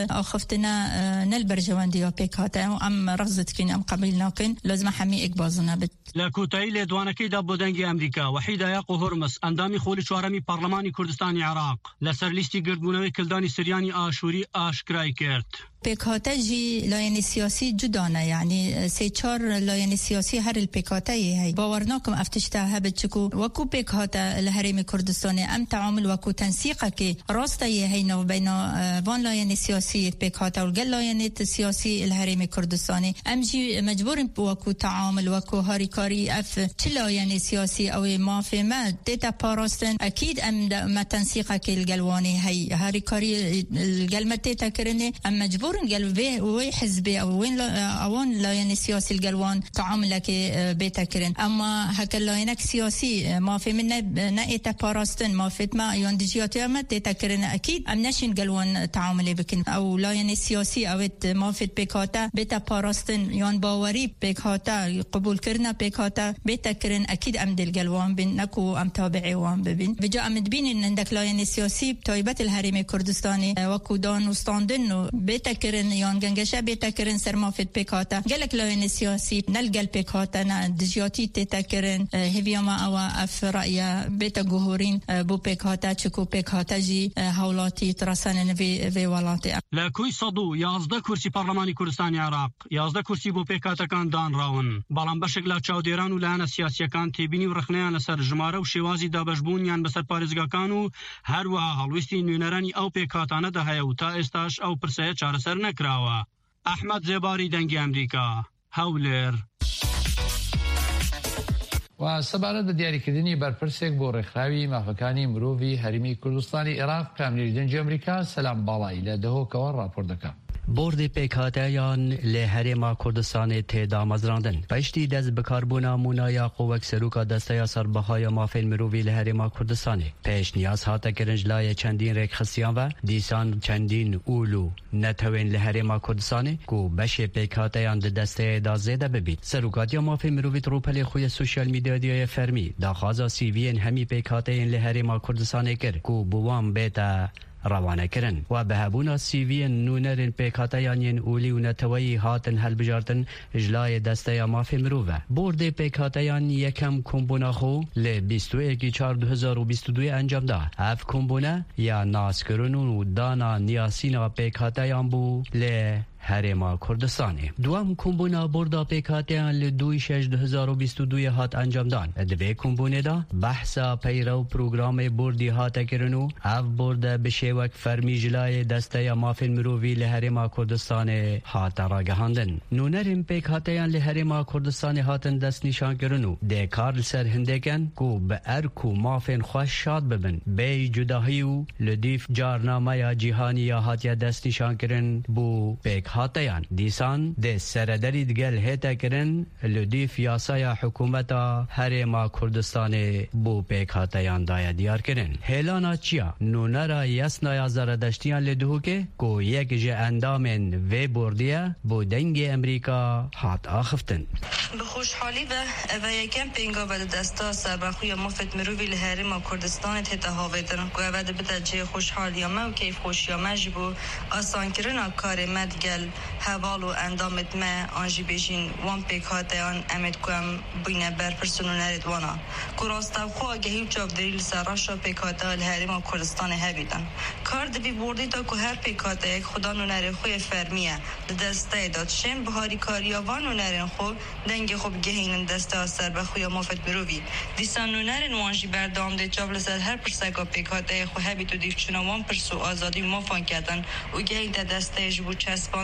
اخفتنا نلبر جواندي بيكاتا ام رغزت كين ام قبيلنا كين لازم حمي اكبازنا بت لكوتاي لدوانكي دابو دنگي امريكا وحيدا ياقو هرمس اندامي خولي چوارمي برلماني كردستان عراق لسر ليستي گردبونوي كلداني سرياني آشوري آشكراي كرت پیکاتا جی لاین سیاسی جدانه یعنی سه چهار لاین سیاسی هر الپیکاتا هی باورناکم افتشته هبت چکو وکو پیکاتا الهرم کردستان ام تعامل وکو تنسیقه که راسته هی نو بین وان لاین سیاسی پیکاتا و گل لاین سیاسی الهرم کردستان ام جی مجبور وکو تعامل وکو هاریکاری اف چه لاین سیاسی او مافهمه دیتا پاراستن اکید ام ما تنسیقه که الگلوانی هی هاریکاری الگلمت دیتا کرنه ام مجبور قال به وي حزبي او وين اوان لاين سياسي القلوان تعامل لك بيتكرن اما هكا لاينك سياسي ما في منا نايتا باراستن ما في ما يوندجيات ما تتكرن اكيد ام نشين قلوان تعامل بكن او لاين سياسي او ما في بيكاتا بيتا باراستن يون باوري بيكاتا قبول كرنا بيكاتا بيتكرن اكيد ام دل قلوان بن نكو ام تابعي وان ببين بجا ام تبين ان عندك لاين سياسي بتويبات الهرم كردستاني وكو دان وستاندن بيتكرن يان گنگشه بيتكرن سرمافت بيكاتا قالك لاين سياسي نلقى البيكاتا نا دجياتي تتكرن هيفيما او اف رأي بيتا جهورين بو بيكاتا چكو بيكاتا جي هولاتي ترسانن في في ولاتي لا كوي صدو يازده كرسي برلماني كردستان عراق يازده كرسي بو بيكاتا كان دان راون بلان بشكل چاوديران ولان سياسي كان تبيني ورخنيان سر جماره وشوازي دابشبونيان بسر پارزگا كانو هر وا هلوستي نونراني او بيكاتا نه ده او تا استاش او پرسه چار سر نکراوه احمد زباری دنگ امریکا هولر و سەبارەت بە دیاریکردنی بەرپرسێک بۆ ڕێکخراوی مافەکانی مرۆڤی هەرمی کوردستانی عێراق پامنێری دەنگی ئەمریکا سەلام باڵایی لە دەهۆکەوە ڕاپۆر دەکات. بورد پیکاتیان لهرما کردستان تدا مزراندن پشتی دز بکاربونا مونایا قوک سروکا دستیا سربهای مافین مرووی لهرما کردستان پیش نیاز هاتا کرنج لای چندین ریک خصیان و دیسان چندین اولو نتوین لهرما کردستان کو بش پیکاتیان دسته دا زیده ببید سروکاتیا مافین مرووی تروپل خوی سوشال میدیا دیای فرمی دا خازا سیوین همی پیکاتیان لهرما کردستان کر کو بوام بیتا روانه کرن و به هبونا سیوی نونرن پیکاتیان اولی و نتوی هاتن هل بجارتن اجلای دسته مافی مروه بورد پیکاتیان یکم کمبونا خو ل بیست و یک چهار دو هزار و بیست و دو انجام ده اف کمبونا یا ناس کرنون و دانا نیاسینا پیکاتیان بو ل هرما کردستانی دوام کمبونا بوردا پیکاتیان لدوی شش دو هزار و بیست و دو هات انجام دان دوی کمبونه دا بحثا پیرو پروگرام بوردی هات کرنو اف بورد بشیوک فرمی جلای دسته مافین مرووی لهرما کردستان هات راگهاندن نونرم پیکاتیان لهرما کردستان هاتن دست نشان کرنو ده کار سر هندکن کو به ارکو مافین خوش شاد ببن بی جداهیو لدیف جارنامه یا جیهانی یا هات یا دست نشان کرن بو پیک هاتیان دیسان ده سردری دگل هیتا کرن لدیف یاسای حکومتا هرما کردستان بو پیک هاتیان دایا دیار کرن هیلانا چیا نونرا یسنایا زردشتیان لدهو که کو یک جه اندامن وی بوردیه بو دنگ امریکا هات آخفتن بخوشحالی و و یکم پینگا و دستا سربخوی مفت مروی لهرما کردستان تیتا هاویدن که و ده جه خوشحالی ما و کیف خوشی ما جبو آسان کرنا کار مدگل حوال و اندامت ما آنجی بیشین وان پیک هاتیان امید کوم بینه بر پرسونو نرید وانا کراستو خواه گهیو چاپ دریل سراشا پیک هاتیان هرما کردستان هبیدن کار دوی بردی تا که هر پیک هاتیان خدا نو نره خوی فرمیه دسته داد شن بهاری کاریا وانو نرین خو دنگ خوب گهینن دسته سر به خوی مافت مروی دیسان نو نرین وانجی بردام ده چاپ لسر هر پرسکا پیک هاتیان خو هبید و دیف چنوان پرسو آزادی مافان کردن و گهین ده دسته جبو چسبان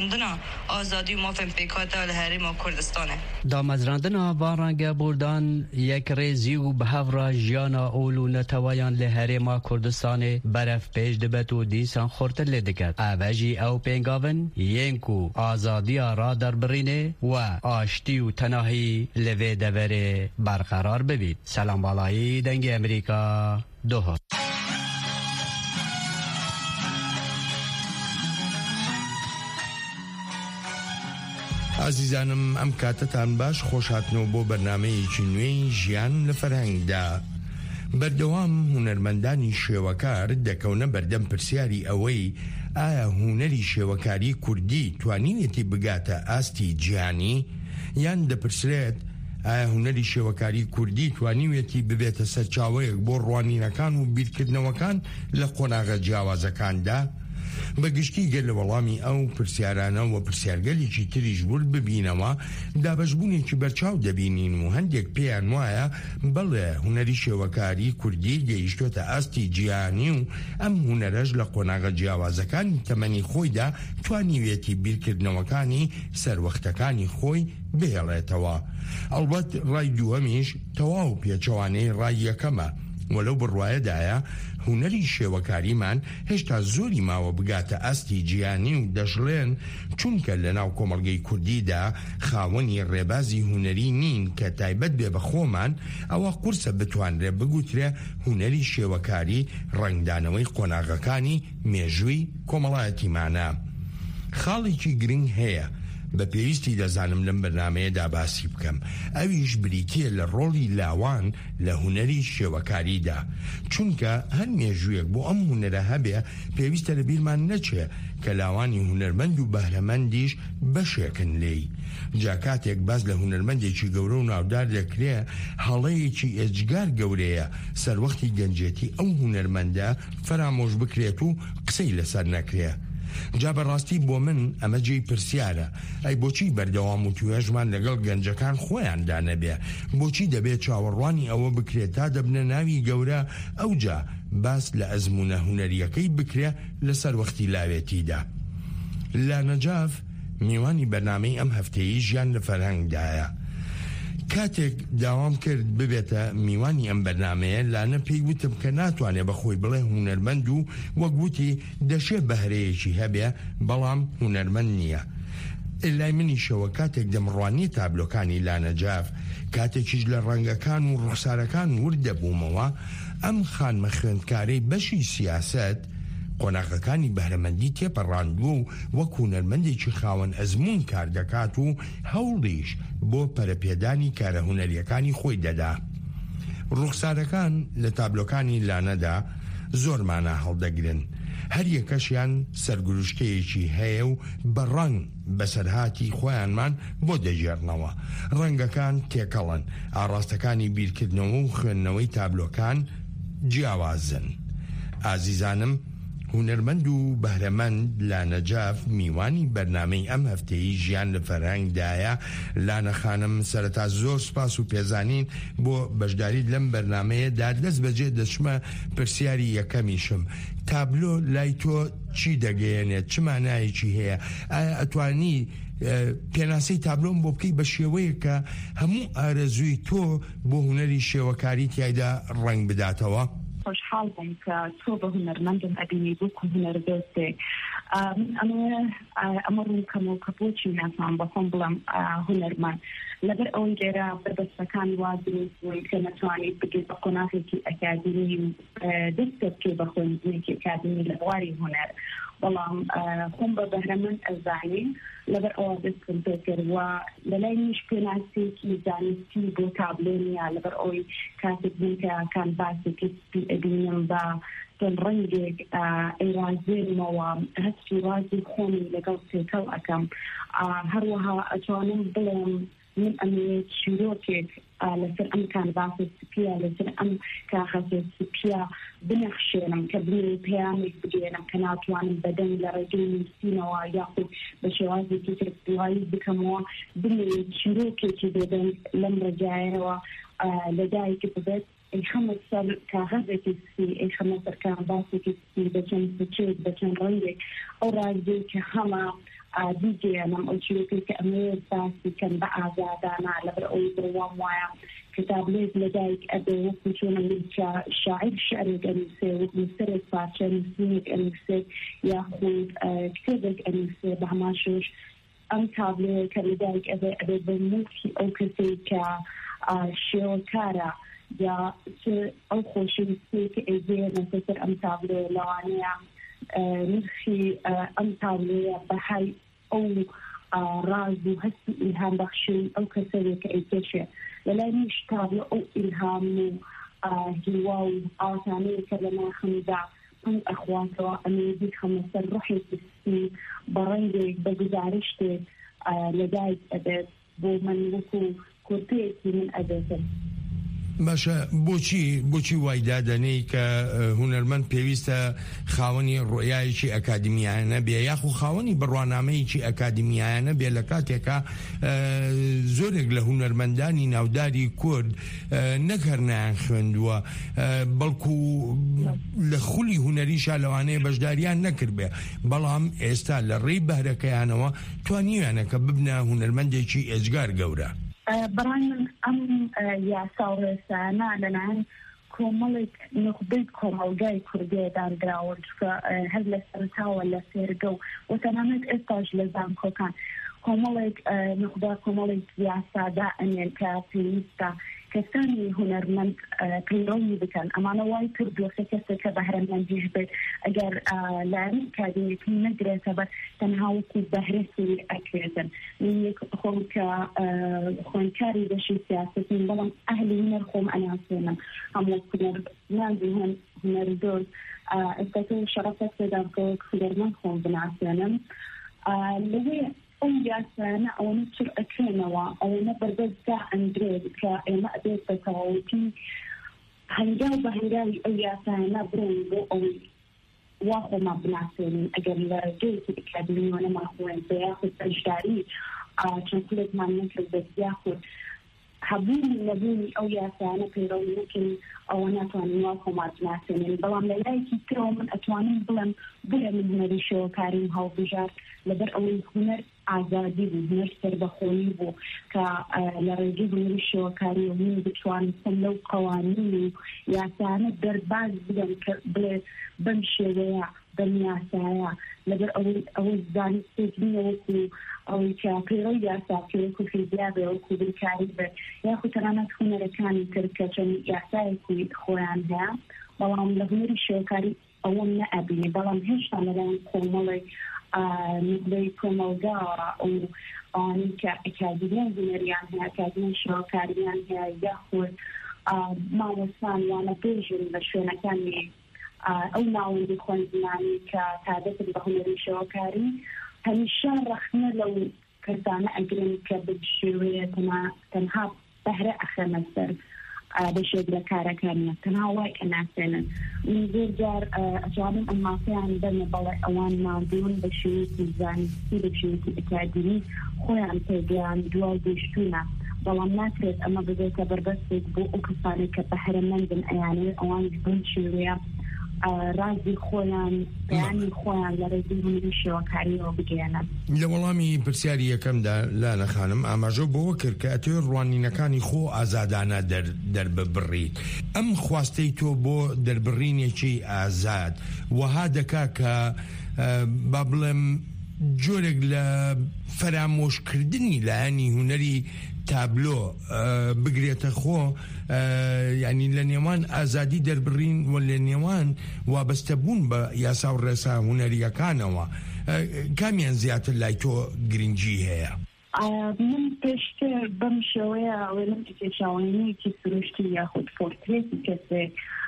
دامزراندنا آزادی و مافن پیکاتا لهرم کردستانه. دامزراندنا وارنگ بردان یک ریزی و به هفرا جیانا اولو نتوایان لهرم کردستان برف پیش دبت و دیسان خورتر لدکت. اوجی او پینگاون ینکو آزادی را در برینه و آشتی و تناهی لوی دوره برقرار ببید. سلام بالایی دنگ امریکا دوها. عزیزانم ئەم کاتتان باش خۆشهاتنەوە بۆ بەرنامەیەکی نوێی ژیان لە فەرهەنگدا. بەردەوام هونەرمەندانی شێوەکار دەکەونە بەردەم پرسیاری ئەوەی ئایا هونەری شێوەکاری کوردی توانینێتی بگاتە ئاستی جیهانی، یان دەپرسرێت ئایا هونەری شێوەکاری کوردی توانیوێتی ببێتە سەرچاوەیەک بۆ ڕوانینەکان و بیرکردنەوەکان لە قۆناغە جیاوازەکاندا؟ بەگشتی گەر لە وەڵامی ئەو پرسیارانە و پرسیارگەلێکی تریش بول ببینەوە دابەشبوونێکی بەرچاو دەبینین و هەندێک پێیان وایە بەڵێ هونەری شێوەکاری کوردی گەیشتۆتە ئاستی جیهانی و ئەم هونەرەش لە قۆناغە جیاوازەکانی تەمەنی خۆیدا توانیوێتی بیرکردنەوەکانی سەروەختەکانی خۆی بهێڵێتەوە. ئەڵبەت ڕای دووەمیش تەواو پێچەوانەی ڕای یەکەمە، وەلەو بڕوایەدایە هونەری شێوەکاریمان هێشتا زۆری ماوە بگاتە ئاستی جیهانی و دەژڵێن چونکە لە ناو کۆمەڵگەی کوردیدا خاوەنی ڕێبازی هونەری نین کە تایبەت بێ بە خۆمان، ئەوە قورسە بتوانرێ بگوترێ هونەری شێوەکاری ڕنگدانەوەی قۆناغەکانی مێژووی کۆمەڵایەتیمانە. خاڵێکی گرنگ هەیە بە پێویستی دەزانم لەم بەرنامەیەدا باسی بکەم، ئەویش بریتیە لە ڕۆڵی لاوان لە هونەری شێوەکاریدا، چونکە هەر مێژوویەک بۆ ئەم هونەرە هەبێ پێویستە لە بیرمان نەچێ کە لاوانی هونەرمەند و بەهرەمەندیش بەشێکن لێی. جا کاتێک باز لە هونەرمەندێکی گەورە و ناودار دەکرێ، هەڵەیەکی ئێجگار گەورەیە سەروەختی گەنجێتی ئەو هونەرمەندە فەرامۆش بکرێت و قسەی لەسەر نەکرێ. جا بەڕاستی بۆ من ئەمە جێی پرسیارە، ئەی بۆچی بەردەوام و توێژمان لەگەڵ گەنجەکان خۆیاندا نەبێ؟ بۆچی دەبێت چاوەڕوانی ئەوە بکرێت تا دەبنە ناوی گەورە ئەوجا باس لە ئەزمونە هونەریەکەی بکرێ لەسەر وەختی لاوێتیدا. لە نەجاف میوانی بەرنامەی ئەم هەفتەیە ژیان لە فەرهەنگدایە. کاتێک داوام کرد ببێتە میوانی ئەم بەرنامەیە، لانە پێی وتم کە ناتوانێت بەخۆی بڵێ هونەرمەند و وەک وتی دەشێت بەهرەیەکی هەبێ بەڵام هونەرمەند نییە. ئلای منیشەوە کاتێک دەمڕوانی تابلۆکانی لانەجاف، کاتێکیش لە ڕەنگەکان و ڕوخسارەکان وردەبوومەوە، ئەم خانمە خوێندکارەی بەشی سیاسەت قۆناغەکانی بەهرەمەندی تێپەڕاندووە و وەک هونەرمەندێکی خاوەن ئەزمون کار دەکات و هەوڵیش بۆ پەرەپێدانی کارە هونەریەکانی خۆی دەدا. ڕوخسارەکان لە تابلۆکانی لانەدا زۆرمانە هەڵدەگرن، هەر یەکەشیان سەرگروشکەیەکی هەیە و بەڕەنگ بەسەرهاتی خۆیانمان بۆ دەژێڕنەوە. ڕەنگەکان تێکەڵن، ئاڕاستەکانی بیرکردنەوە و خوێندنەوەی تابلۆکان جیاوازن. ئازیزانم، هونەرمەند و بەهرەمەند لانەجاف میوانی بەرنامەی ئەم هەفتەیە ژیان لە فەرهەنگدایە. لانە خانم، سەرەتا زۆر سپاس و پێزانین بۆ بەشداریت لەم بەرنامەیەدا. دەست بەجێ دەچمە پرسیاری یەکەمیشم. تابلۆ لای تۆ چی دەگەیەنێت؟ چ مانایەکی هەیە؟ ئایا ئەتوانی پێناسەی تابلۆم بۆ بکەی بە شێوەیە کە هەموو ئارەزووی تۆ بۆ هونەری شێوەکاری تیایدا ڕنگ بداتەوە؟ خوشحال بووم کە تۆ بە هونەرمەندم ئەبینی بووکو هونەردۆستێک. ئەمە ئەمە ڕووکەمەوە کە بۆچی ناسان بەخۆم بڵم هونەرمەند لەبەر ئەوەی لێرە بربەستەکان وا دروستبوون کە نەتوانیت بگەیت بە قۆناغێکی ئەکادمی دەستە بکەی بە خوێندنێکی ئەکادمی لە بواری هونەر. بەڵام خۆم بە بەهرەمەند ئەزانین لەبەر ئەوە دەستم پێ کردووە. لەلای نیش پێناسێکی زانستی بۆ تابلۆنیە، لەبەر ئەوەی کاتێک بوون کە کان باسێکی سپی ئەبینم بە چەند ڕەنگێک ئەیرازێنمەوە، هەستی وازی خۆمی لەگەڵ تێکەڵ ئەەکەم. هەروەها ئەتوانم بڵێم من ئەمەیە چیرۆکێک لەسەر ئەم کانڤاسە سپیە، لەسەر ئەم کاغەزە سپیە بنەخشێنم کە بنێ پەیامێک بگێنم کە ناتوانم بەدەنگ لە ڕێگەی نووسینەوە یاخود بە شێوازێکی تر دوایی بکەمەوە، بنێ چیرۆکێکی بێدەنگ لەم ڕێگایەوە لەدایکی ببێت خەمە سەر کاغەزێکی سپی، ئەی خەمە سەر کانڤاسێکی سپی بەچەند سچێک بەچەند ڕەنگێک ئەو ڕازێک کە هەمە دیگەێنم ئەو چیرۆکی کە ئەمێ باسی کەم بە ئازادانە لەبەر ئەوی بڕوام وایە کتابلێک لەدایک ئەبێ وەکو چۆنە شاعیر شعرێک ئەنووسێ وەکو سەرێک پارچە نووسینێک ئەنووسێ یاخود کتێبێک ئەنووسێ بە هەمان شێوەش ئەم تابلێ کە لەدایک ئەبێ ئەبێ بە موکی ئەو کەسێک کە شێوەکارە یا ئەو خۆشەویستی کە ئەیدێنە سەر ئەم تابلێ لەوانەیە نرخی ئەم تابلێیە بەهای ئەو ڕاز و هەستی ئیلهام بەخشی ئەو کەسەوێک کە ئەیکێشێ لەلای نیش تابلێ ئەو ئیلهام و هیوا و ئاسانەیە کە لە ناخمدا ئەم ئەخواتەوە ئەمێدی خەمە سەر ڕۆحی پرسی بەڕەنگێک بە گزارشتێک لەدایک ئەبێت بۆ من وەکو کورتەیەکی من ئەبێتن. باشە بۆچی بۆچی وای دادەنەی کە هونەرمەند پێویستە خاوەنی ڕۆیایەکی ئەکادمیایانە بێ یاخو خاوەنی بڕوانامەیەکی ئەکادمیایانە بێ لە کاتێکە زۆرێک لە هونەرمەندانی ناوداری کورد نەک هەرنیان خوێندووە بەڵکو لە خولی هونەریشا لەوانەیە بەشداریان نەکرد بێ بەڵام ئێستا لە ڕێی بەهرەکەیانەوە توانیویانە کە ببنە هونەرمەندێکی ئێجگار گەورە. بەڕای من ئەم یاسا و ڕێسانە لەلایەن کۆمەڵێک نخبەی کۆمەڵگای کوردیە دانراوە کە هەر لە سەرتاوە لە سێرگە و بۆ تەنانەت ئێستاش لە زانکۆکان کۆمەڵێک نخبە کۆمەڵێک یاسادا ئەنێن کە پێویستە کەسانی هونەرمەند پەیڕەوی بکەن ئەمانە وای کردووە کەسێک کە بەهرەمەندیش بێت ئەگەر لایەنی کادمیەکە نەگرێتە بەر تەنها وەکو بەهرە سووری ئەکرێتن خۆم کە خوێندکاری بەشی سیاسەتین بەڵام ئەهلی هونەر خۆم ئەناسێنم هەموو هونەرمەندی هونەردۆز ئێستا تۆ شەڕەفەت پێدا بکەوە هونەرمەند خۆم بناسێنم لەوێ ئەو یاسانە ئەوەنە چر ئەکرێنەوە ئەوەنە بەردەستدا ئەندرێت کە ئێمە ئەبێت بە تەواوەتی هەنگاو بە هەنگاوی ئەو یاسانە بڕۆین بۆ ئەوەی وا خۆمان بناسێنین ئەگەر لە ڕێگەیەکی ئەکادمیۆنەمان خوێندبێ یاخود بەشداری چەند خولێکمان نەکرد بێت یاخود هەبوونی نەبوونی ئەو یاسانە پەیڕەوی نەکەین ئەوە ناتوانین وا خۆمان بناسێنین بەڵام لە لایەکی ترەوە من ئەتوانم بڵێم بڵێ من هونەری شێوەکاریم هەڵبژار لەبەر ئەوەی هونەر ئازادی بوو هونەر سەربەخۆیی بوو کە لە ڕێگەی هونەری شێوەکاری و من بتوانم لەو قەوانین و یاسانە دەرباز بدەم کە بڵێ بەم شێوەیە بەم یاسایە لەبەر ئەوەی زانستێک نییە وەکو ئەوەی کە پەیڕەوی یاساکە وەکو فیزیا بێ وەکو بیرکاری بێ یاخود تەنانەت هونەرەکانی تر کە چەند یاسایەکی خۆیان هەیە بەڵام لە هونەری شێوەکاری ئەوەم نەئەبینێ بەڵام هێشتا لەلایەن کۆمەڵێک نقبەی کۆمەلگا ئەو ئەوانەی کە ئەکادمیان هونەریان هەیە ئەکادمیان شێوەکاریان هەیە یاخود مامۆستان وانە بێژن لە شوێنەکانی ئەو ناوەندی خوێندنانی کە تادەکرد بە هونەری شێوەکاری هەمیشە ڕەخنە لەو کەسانە ئەگرن کە بشێوەیە تەنها بەهرە ئەخەنە سەر بەشێک لە کارەکانیە تەنها وای کە ناسێنن من زۆر جار ئەجوانم ئەم مافیان بەنە بەڵێ ئەوان ماندوون بە شێوەیەکی زانستی بە شێوەیەکی ئەکادمی خۆیان پێگەیان دوای گەیشتوونە بەڵام ناکرێت ئەمە ببێتە بەربەستێک بۆ ئەو کەسانێک کە بەهرەمەندن ئەیانەوێت ئەوان بن شێوەیە رازی خۆیان بەیانی خۆیان لە ڕێگەی هونەری شێوەکاریەوە بگەێنن. لە وەڵامی پرسیاری یەکەمدا لانە خانم ئاماژە بۆەوە کرد کە ئەتوێ ڕوانینەکانی خۆ ئازادانە دەرببڕیت ئەم خواستەی تۆ بۆ دەربڕینێکی ئازاد وەها دەکا کە با بڵێم جۆرێک لە فەرامۆشکردنی لایەنی هونەری تابلۆ بگرێتە خۆ ینی لە نێوان ئازادی دەربڕین و لە نێوان وابەستە بوون بە یاسا و ڕێسا هونەریەکانەوە کامیان زیاتر لای تۆ گرنگی هەیە؟ من پێشتر بەم شێوەیە ئەوێنم کێشاوانەیەکی سروشتی یاخود پۆرترێتی کەسێک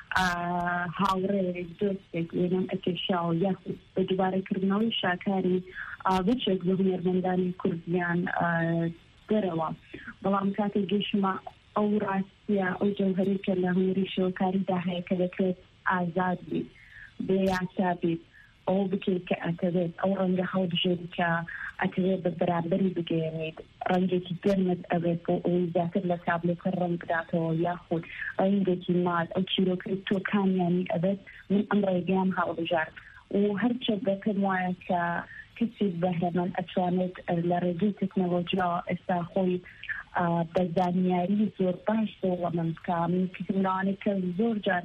هاوڕێ دۆستێک وێنم ئەکێشاوە یاخود بە دووبارەکردنەوەی شاکاری بچێک لە هونەرمەندانی کوردیان دەرەوە بەڵام کاتێک گەیشتمە ئەو ڕاستیە ئەو جەوهەری کە لە هونەری شێوەکاریدا هەیە کە دەکرێت ئازاد بیت بێ یاسا بیت ئەو بکەیت کە ئەتەوێت ئەو ڕەنگە هەڵبژێری کە ئەتەوێت بە بەرامبەری بگەێنێت ڕەنگێکی گەرمت ئەوێت بۆ ئەوی زیاتر لە تابلێکە ڕەنگ بداتەوە یاخود ڕەنگێکی مات ئەو چیرۆکەی تۆ کامیانی ئەبێت من ئەم ڕێگەیان هەڵبژارد و هەرچێک دەکەم وایە کە کسی بەهرەمەند ئەتوانێت لە ڕێگەی تەکنۆلۆژیا ئێستا خۆی بە زانیاری زۆر باش دەوڵەمەند بکە. من کەسێک کە زۆر جار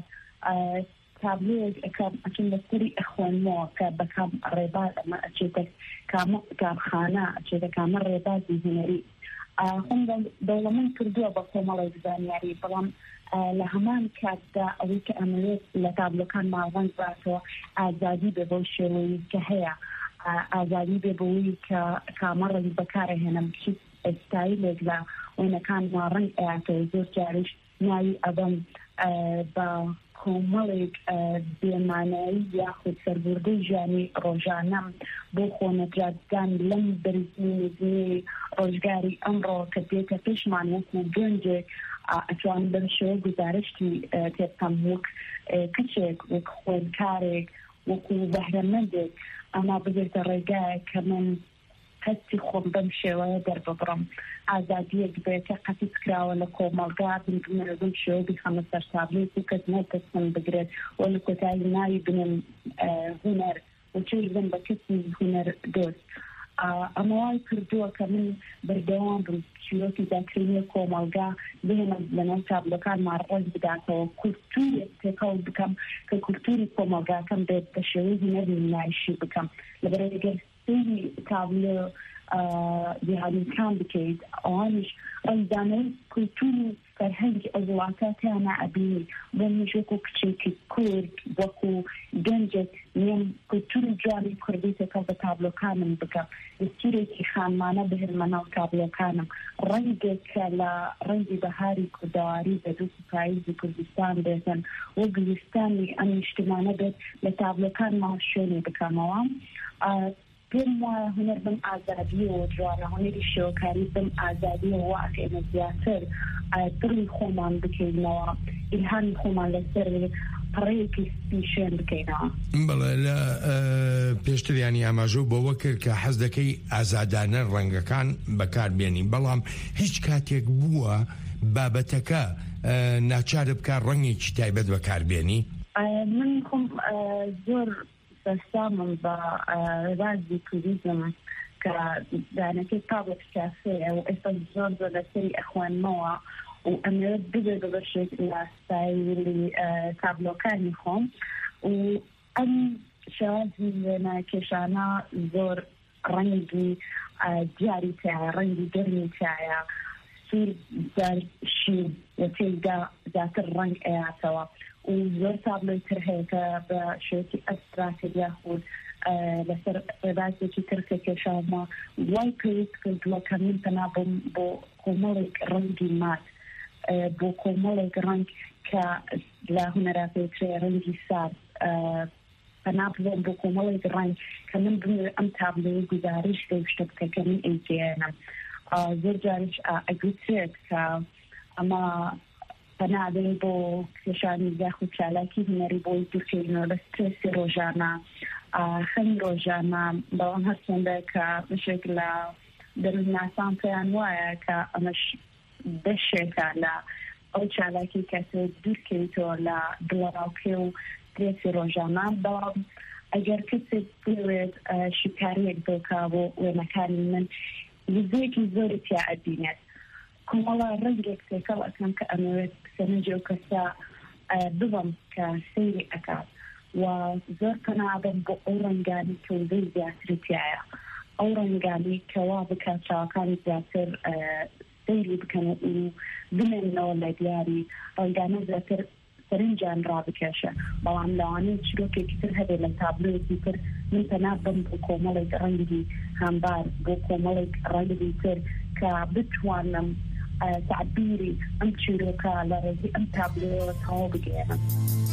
تابلۆیەک ئەکەم ئەچون لەسەری ئەخوێنمەوە کە بە کام ڕێباز ئەمە ئەچێتە کامە قوتابخانە ئەچێتە کامە ڕێبازی هونەری. خۆم دەوڵەمەند کردووە بە کۆمەڵێک زانیاری، بەڵام لە هەمان کاتدا ئەوەی کە ئەمەوێت لە تابلۆکان ماوەند باتەوە ئازادی بێ بەو شێوەیە کە هەیە، ئازادی بێ بەوەی کە کامە ڕێی بەکارهێنم بچیت ئێستایلێک لە وێنەکان ڕەنگ ئەیاتەوە زۆر جاریش ناوی ئەبەم بە کۆمەڵێک بێمانایی یاخود سەربوردەی ژیانی ڕۆژانەم بۆ خۆنەجاتدان لەم بەرزی نزیێ ڕۆژگاری ئەمڕۆ کە بێتە پێشمان وەکو گەنجێک ئەتوان بەم شێوە گزارشتی تێبکەم وەک کچێک وەک خوێندکارێک وەکو بەهرەمەندێک ئەما ببێتە ڕێگایە کە من هەستی خۆم بەم شێوەیە دەرببڕم، ئازادیەک بێتە قەتیت کراوە لە کۆمەڵگا بنگمە بم شێوە بیخەمە سەر تابلێت و کەس نەدەستم بگرێت و لە کۆتایی ناوی بنم هونەر و چێژ بم بە کەسی هونەر دۆست. ئەمە وای کردووە کە من بەردەوام بم چیرۆکی داکرینی کۆمەڵگا بهێنە لەناو تابلۆکانمان ڕێز بداتەوە، کولتوری تێکەڵ بکەم کە کولتوری کۆمەڵگاکەم بێت بە شێوەی هونەری نمایشی بکەم. لەبەرەوەی سری تابلۆ جیهانیکان بکەیت ئەوانش ڕەنگدانەی کولتوری فەرهەنگی ئەو وڵاتاتیانە ئەبینی بۆ منیش وەکو کچێکی کورد وەکو گەنجێک نێم کولتوری جوانی کوردی تێکەڵ بە تابلۆکانم بکەم، دەستورێکی خانمانە بهێنمە ناو تابلۆکانم، ڕەنگێک کە لە ڕەنگی بەهاری کوردەواری بە دوو پاییزی کوردستان بێتن وە گوێستانی ئەم نیشتمانە بێت لە تابلۆکان ماڵ شوێنی بکەمەوە. پێم وایە هونەر بم ئازادیەوە جوانە، هونەری شێوەکاری بم ئازادیەوە واقعێنە زیاتر دڵی خۆمان بکەینەوە، ئیلهامی خۆمان لەسەر پڕەیەکی پیشێن بکەینەوە. بەڵێ لە پێشتریانی ئاماژە بۆوە کرد کە حەز دەکەی ئازادانە ڕەنگەکان بەکاربێنی، بەڵام هیچ کاتێک بووە بابەتەکە ناچارە بکە ڕەنگێکی تایبەت بەکاربێنی؟ من خۆم زۆر سەستامم بە ڕازی توریزم کە دانەکەی پابلک کافێ و ئێستا زۆر زۆر لەسەری ئەخوانمەوە و ئەمەوێت ببێ بەبەشێک لە ستایلی تابلۆکانی خۆم و ئەم شێوازی وێنە کێشانە زۆر ڕەنگی دیاری تایە، ڕەنگی گەرمی تایە، سوور شین و تێیدا زیاتر ڕەنگ ئەیاتەوە و زۆر تابلۆی تر هەیە کە بە شێوەی ئەستراتێک یاخود لەسەر ڕێبازێکی ترکە کێشانە وای پێویست کردووە کە من پەنا بم بۆ کۆمەڵێک ڕەنگی مات، بۆ کۆمەڵێک ڕەنگ کە لە هونەرا پێوترێ ڕەنگی سارد پەنا بڵێم بۆ کۆمەڵێک ڕەنگ کە من بمێ ئەم تابلۆی گزارش دەوشتە بکە کە من ئەیگەێنم. زۆر جاریش ئەگوترێت کە ئەمە پەنادەی بۆ کێشانی یاخود چالاکی هونەری بۆی دوورکەوتنەوە لە سترێسی ڕۆژانە، خەمی ڕۆژانە، بەڵام هەرچەندە کە بەشێک لە دەروونناسان پێیان وایە کە ئەمەش بەشێکە لە ئەو چالاکی کەسێ دوورکەوتەوە لە دڵەڕاوکێ و سترێسی ڕۆژانە. بەڵام ئەگەر کەسێک بڵێت شکاریەک بکا بۆ وێنەکانی من وزەیەکی زۆری تیا ئەبینێت، کۆمەڵە ڕەنگێک تێکەڵ ئەکەم کە ئەمەوێت سەرنجێ و کەسا ببم کە سەیری ئەکات و زۆر پەنابم بۆ ئەو ڕەنگانی کە وزەی زیاتری تایە، ئەو ڕەنگانی کەوا بکات چاوەکانی زیاتر سەیری بکەن و بمێنەوە لە دیاری ڕەنگانە زیاتر سەرنجیان ڕابکێشە. بەڵام لەوانەیە چیرۆکێکی تر هەبێت لە تابلۆیەکی تر من پەنابم بۆ کۆمەڵێک ڕەنگی هەمبار، بۆ کۆمەڵێک ڕەنگی تر کە بتوانم تعبیری ئەم چیرۆکە لە ڕێزی ئەم تابلۆیەوە تەواو بگێنم.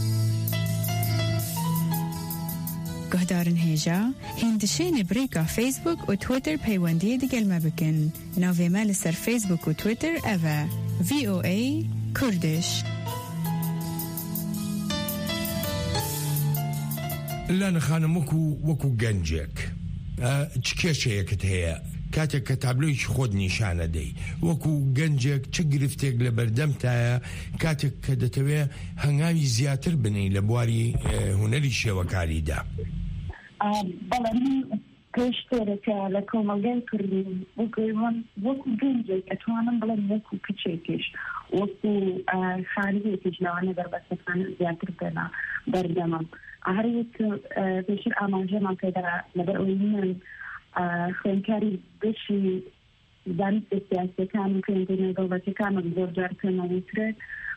گهدارن هێژا هێندشێنێ برێکا فیسبوک و تویتر پەیوەندیە دەگەلمە بکەن. ناوێمە لەسەر فیسبوک و تویتر ئەڤە ڤی ئۆ ئەی کوردش. لانا خانم وەکو وەکو گەنجێک چ کێشەیەکت هەیە کاتێک کە تابلۆیکی خۆت نیشانە دەی وەکو گەنجێک چه گرفتێک لە بەردەمتایە کاتێک کە دەتەوێت هەنگاوی زیاتر بنی لە بواری هونەری شێوەکاریدا؟ بەڵێ من پێشتێرەکە لە کۆمەلگای کردی وەکوان وەکو گەنجێک ئەتوانم بڵێم وەکو کچێکیش وەکو خارجێکیش لەوانە دەربەستەکان زیاتر پێنا بەردەمم هەروەک پێشتر ئاماژەمان پێدرا لەبەر ئەوەی من خوێندکاری بەشی زانست سیاسیەکان و خوێندنەوەی دەوڵەتیەکانم زۆر جار پێنەوترێت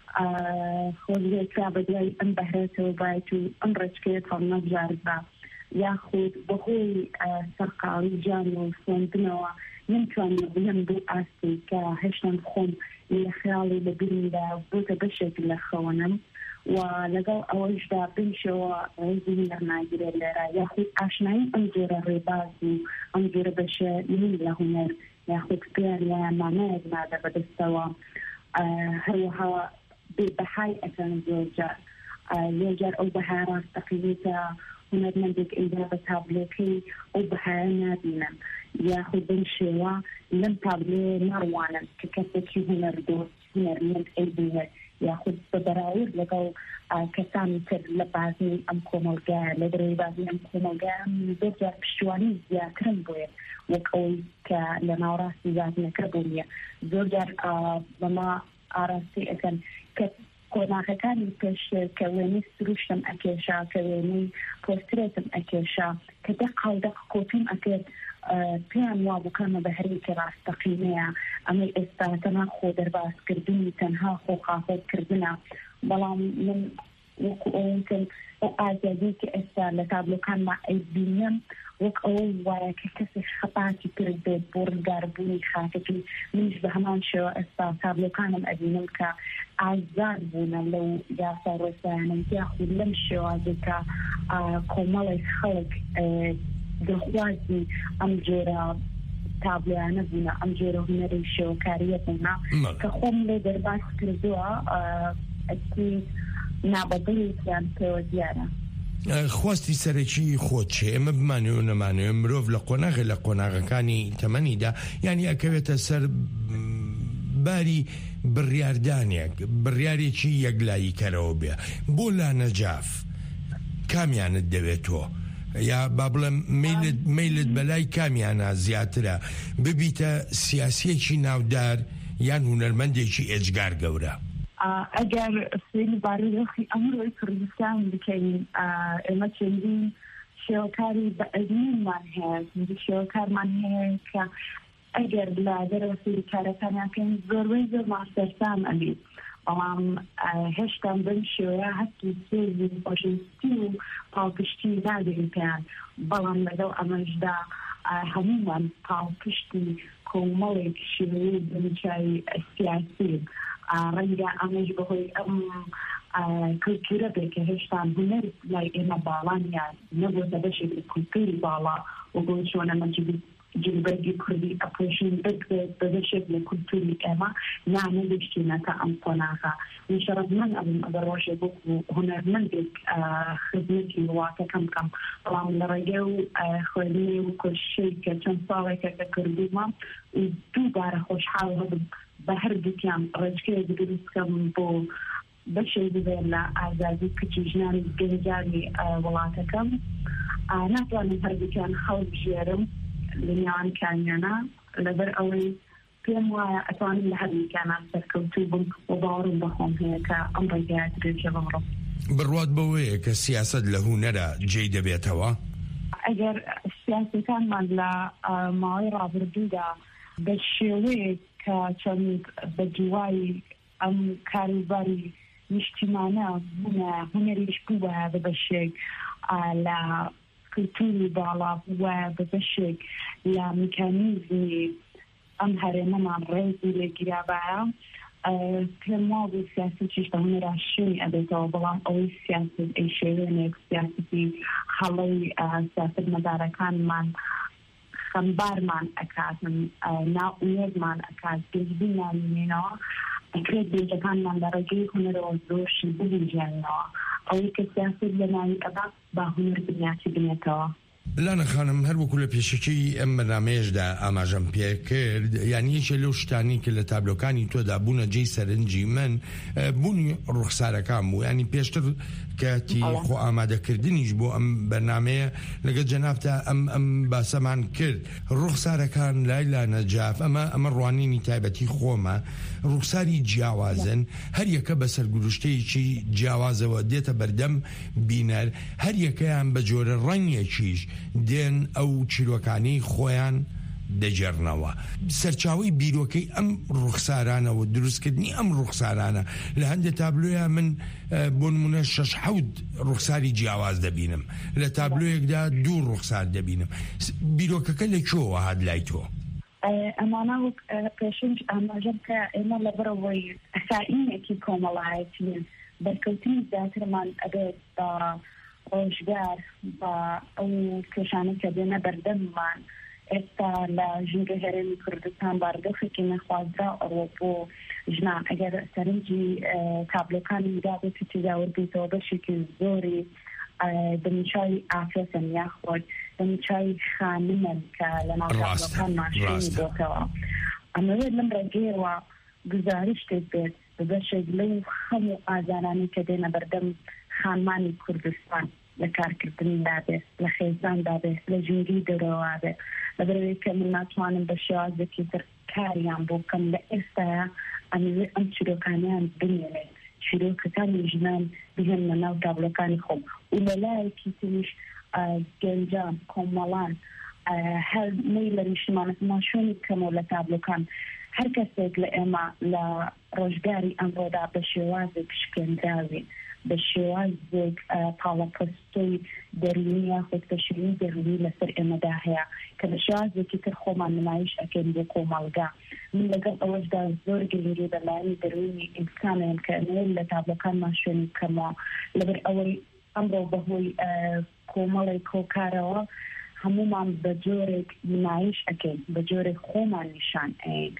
خۆزیێکرا بە دوای ئەم بەهرێتەوە باەت و ئەم ڕێچکەیە هەڵ نەبژاردبا یاخود بەهۆی سەرقاڵی جان و خوێندنەوە نمتوانم بڵێم بوو ئاستی کە هێشتم خۆم لە خیاڵی لە بیرمدا بووتە بەشێک لە خەوەنم و لەگەڵ ئەوەشدا بنشەوە ڕێزی نەرناگیرێت لێرە یاخود ئاشنایی ئەم جۆرە ڕێباز و ئەم جۆرە بەشە من لە هونەر یاخود پێیان یان مانایەک نادە بەدەستەوە هەروەها بێبەهای ئەکەن زۆر جار لێجار ئەو بەهای ڕاستەقینێتە هونەرمەندێک ئەیدا بە تابلۆکەی ئەو بەهایە نابینم یاخود بم شێوە لەم تابلۆ ناڕوانم کە کەسێکی هونەردۆست هونەرمەند ئەیبینێت یاخود بە بەراورد لەگەڵ کەسانی تر لە بازی ئەم کۆمەلگایە لە درەوەی بازی ئەم کۆمەلگایە زۆر جار پشتیوانی زیاترم بووە وەک ئەوەی کە لە ناوڕاستی زانینەکە بوویە زۆر جار بەما ئاراستی ئەەکەن کە کۆناغەکانی پێش کە وێنەی سروشتم ئەکێشا کە وێنەی پۆسترێتم ئەکێشا کە دە قاودەق کۆپیم ئەکرد پێیان وا بکەمە بە هەرێکی ڕاستەقینەیە ئەمەی ئێستا تەنها خۆ دەرباسکردنی تەنها خۆخافۆتکردنە بەڵام من وەکو ئەوکەن ئەو ئازادی کە ئێستا لە تابلۆکانما ئەیبینم وەک ئەوە وایە کە کەسێک خەپاتی کرد بێت بۆ ڕزگاربوونی خاکەکی منیش بە هەمان شێوە ئێستا تابلۆکانم ئەبینم کە ئازاد بوونە لەو یاسا ڕۆیسایانم یاخود لەم شێوازێکە کۆمەڵی خەڵک دەخوازی ئەم جۆرە تابلۆیانە بوونە ئەم جۆرە هونەری شێوەکاریە بوونە کە خۆم لێ دەرباس کردووە ئەکی نابەدڵیان پێوە دیارە خواستی سەرەکی خۆت چێ ئێمە بمانێ و نەمانێ مرۆڤ لە قۆناغی لە قۆناغەکانی تەمەنیدا یعنی ئەکەوێتە سەر باری بڕیاردانێک بڕیارێکی یەکلایی کەرەوە بێ بۆ لا نەجاف کامیانت دەوێتەوە یا با بڵێم میلت بەلای کامیانە زیاترە ببیتە سیاسیەکی ناودار یان هونەرمەندێکی ئێجگار گەورە ئەگەر سێنی بارەی ئەمڕۆی کوردستان بکەین ئێمە چەندین شێوەکاری بە ئەدینمان هەیە شێوەکارمان هەیە کە ئەگەر لە دەرەوە سێری کارەکانیانکەین زۆربەی زۆر ماسەرسان ئەبێت بەڵام هێشتا بم شێوەیە هەستی سێزی خۆشەویستی و پاڵپشتی نادەین پێیان بەڵام لەگەڵ ئەمەشدا هەمومان پاڵپشتی کۆمەڵێک شێوەیە بنچایی سیاسی ڕەنگە ئەمەش بەهۆی ئەم کولتورە بێت کە هێشتا هونەر لای ئێمە باڵانیان نەبووە بەشێک لە کولتوری باڵا و بۆ چۆنە مەجبی جلبەرگی کوردی ئەپۆشین بکرێت بە بەشێک لە کولتوری ئێمە نانە گەشتینەکە ئەم قۆناغا میشەڕەت من ئەبم ئەگەر ڕۆژێ بۆ هونەرمەندێک خزمەتی وڵاتەکەم بکەم بەڵام لە ڕێگە و خوێندنی و کۆشەی کە چەند ساڵێکە کە کردوومە دووبارە خۆشحاڵ هەبم بە هەردووکیان ڕێچکەیەک دروستکەم بۆ بەشێک ببێت لە ئازادی کچی ژنانی گەنجانی وڵاتەکەم ناتوانم هەردووکیان خەڵک ژێرم لە نێوان کامیانە لەبەر ئەوەی پێم وایە ئەتوانم لە هەردووکیانان سەرکەوتوو بم و باوەڕم بەخۆم هەیە کە ئەم ڕێگایە درێژە بمڕۆ بڕوات بەوەیە کە سیاسەت لە هونەرە جێی دەبێتەوە ئەگەر سیاسەکانمان لە ماوەی ڕابردوودا بە شێوەیەک کە چەند بە دوای ئەم کاروباری نیشتیمانە بوونە هونەریش بووە بە بەشێک لە کولتوری باڵا بووە بە بەشێک لە میکانیزمی ئەم هەرێمەمان ڕێزی لێگیرابایە پێم وا بوو سیاسەتیش بە هونەرا شوێنی ئەبێتەوە بەڵام ئەوەی سیاست ئەی شێوێنێک سیاسەتی هەڵەی سیاست مەدارەکانمان خەمبارمان ئەکاتن ناوئومێدمان ئەکات گەشتبی نامێنەوە ئەکرێت بێجەکانمان لە ڕێگەی هونەرەوە زۆرشی ببینجێنەوە ئەوەی کە سیاست لە ناوی ئەدا با هونەر بنیاتی بنێتەوە لانا خانم هەر وەکو لە پێشەکی ئەم بەرنامەیەشدا ئاماژەم پێ کرد یعنی یەکێ لەو شتانی کە لە تابلۆکانی تۆدا بوونە جێی سەرنجی من بوونی ڕوخسارەکان بوو ینی پێشتر کاتی خۆ ئامادەکردنیش بۆ ئەم بەرنمەیە لەگە جەنابتا ئەم ئەم باسەمان کرد ڕوخسارەکان لای لا نەجاف ئەمە ئەمە ڕوانینی تایبەتی خۆمە ڕوخساری جیاوازن هەر یەکە بەسەر گروشتەیەکی جیاوازەوە دێتە بەردەم بینەر هەر یەکەیان بە جۆرە ڕەنگێکیش دێن ئەو چیرۆکانی خۆیان دەجێڕنەوە سەرچاوی بیرۆکەی ئەم ڕوخسارانەوە دروستکردنی ئەم ڕوخسارانە لە هەندێک تابلۆیە من بۆ نمونە شەش حەوت ڕوخساری جیاواز دەبینم لە تابلۆیەکدا دوو ڕوخسار دەبینم بیرۆکەکە لەکوێوە هات لای تۆ ئەمانە پێشنج ئاماژەم کە ئێمە لەبەرەوەی ئەسائینێکی کۆمەڵایەتین بەرکەوتنی زیاترمان ئەبێت بە ڕۆژگار بە ئەو کێشانە کە دێنە بەردەممان ئێستا لە ژوورە هەرێمی کوردستان باردۆخێکی نەخوازرا ئەوە بۆ ژنان ئەگەر سەرنجی تابلۆکانی دابێت تجاوزبیتەوە بەشێکی زۆری دەمیچای ئافرەتن یاخۆی دەمیچای خانمن کە لە ناو تابلۆکان ماشینی بۆتەوە ئەمەوێ لەم ڕێگەیەوە گزارشتێک بێت بەشێک لەو هەموو ئازارانی کە دێنە بەردەم خانمانی کوردستان لە کارکردنی دابێت لە خێزان دابێت لە ژووری دەرەوە بێت لەبەرەوەی کە من ناتوانم بە شێوازێکی تر کاریان بۆ بکەم لە ئێستاە ئەمەوێ ئەم چیرۆکانیان بمێنێت چیرۆکەکانی ژنان بهێن لە ناو تابلۆکانی خۆم و لەلایەکی تریش گەنجان کۆمەڵان هەر مەی لە نیشتمانە ماشۆنی بکەمەوە لە تابلۆکان هەر کەسێک لە ئێمە لە ڕۆژگاری ئەمڕۆدا بە شێوازێک شکێنراوی بە شێوازێک پاڵەپەستۆی دەرونیە خۆتکەشیری دەرونی لەسەر ئێمەدا هەیە کە بە شێوازێکی تر خۆمان نمایش ئەکەین بۆ کۆمەڵگا من لەگەڵ ئەوەشدا زۆر گەلێری بەلایانی دەرونی ئینسانیان کە ئەمەوێت لە تابلۆکانمان شوێنی بکەمەوە لەبەر ئەوەی ئەمڕۆ بەهۆی کۆمەڵی کۆکارەوە هەمومان بە جۆرێک نمایش ئەکەین بە جۆرێک خۆمان نیشان ئەین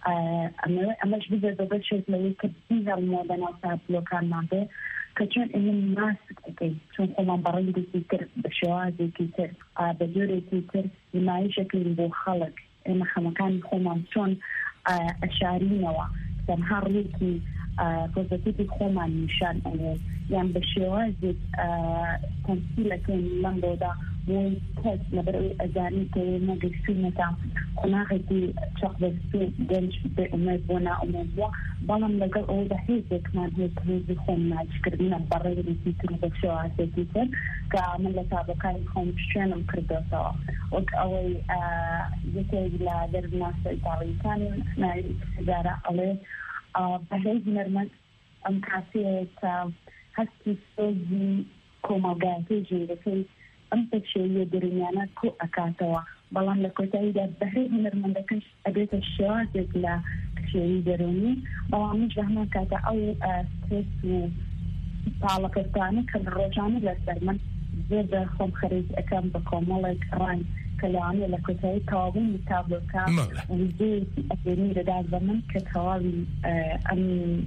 ئەمەش بزە بەبەشێک لەوەی کە بیهەڵمەوە بەناو تابلۆکانمان بێ کە چۆن ئێمە ماسک ئەەکەین چۆن خۆمان بەڕێگێکی تر بە شێوازێکی تر بە جۆرێکی تر نمایشەکەین بۆ خەڵک ئێمە خەمەکانی خۆمان چۆن ئەشارینەوە تەنها ڕێکی پۆزیتیڤی خۆمان نیشان ئەوێت یان بە شێوازێک تەمسیلەکەین لەم بۆدا بۆی کەس لەبەرەوەی ئەزانی کە ئێمە گەشتوونەتە قۆناغێکی چەقبەستو گەنج بێ ئومێد بۆ نائومێد بووە بەڵام لەگەڵ ئەوەدا هێزێکمان هەیە کە هێزی خۆم ناچکردنە بەڕێوەیەکی تر بە شێوازێکی تر کە من لە تابلۆکانی خۆم شوێنم کردوێتەوە وەک ئەوەی یەکێک لە دەربناسە ئیتاڵیەکانی ناوی سیجارە ئەڵێ بەهێز نەرمەند ئەم کاسەیە کە هەستی سۆزی کۆمەڵگایەتی ژێرەکەی ئەم پێشێویە دەرونیانە کۆ ئەکاتەوە بەڵام لە کۆتاییدا بەهێز هونەرمەندەکەش ئەبێتە شێوازێک لە کشێوی دەرونی بەڵامیش بە هەمان کاتە ئەو سترێس و پاڵەکەستانە کە ڕۆژانە لەسەر من زۆر بە خۆم خەریک ئەەکەم بە کۆمەڵێک ڕنگ کە لەوانەیە لە کۆتایی تەواوی تابلۆکە وزەیەکی ئەگەنی دەدات بە من کە تەواوی ئەم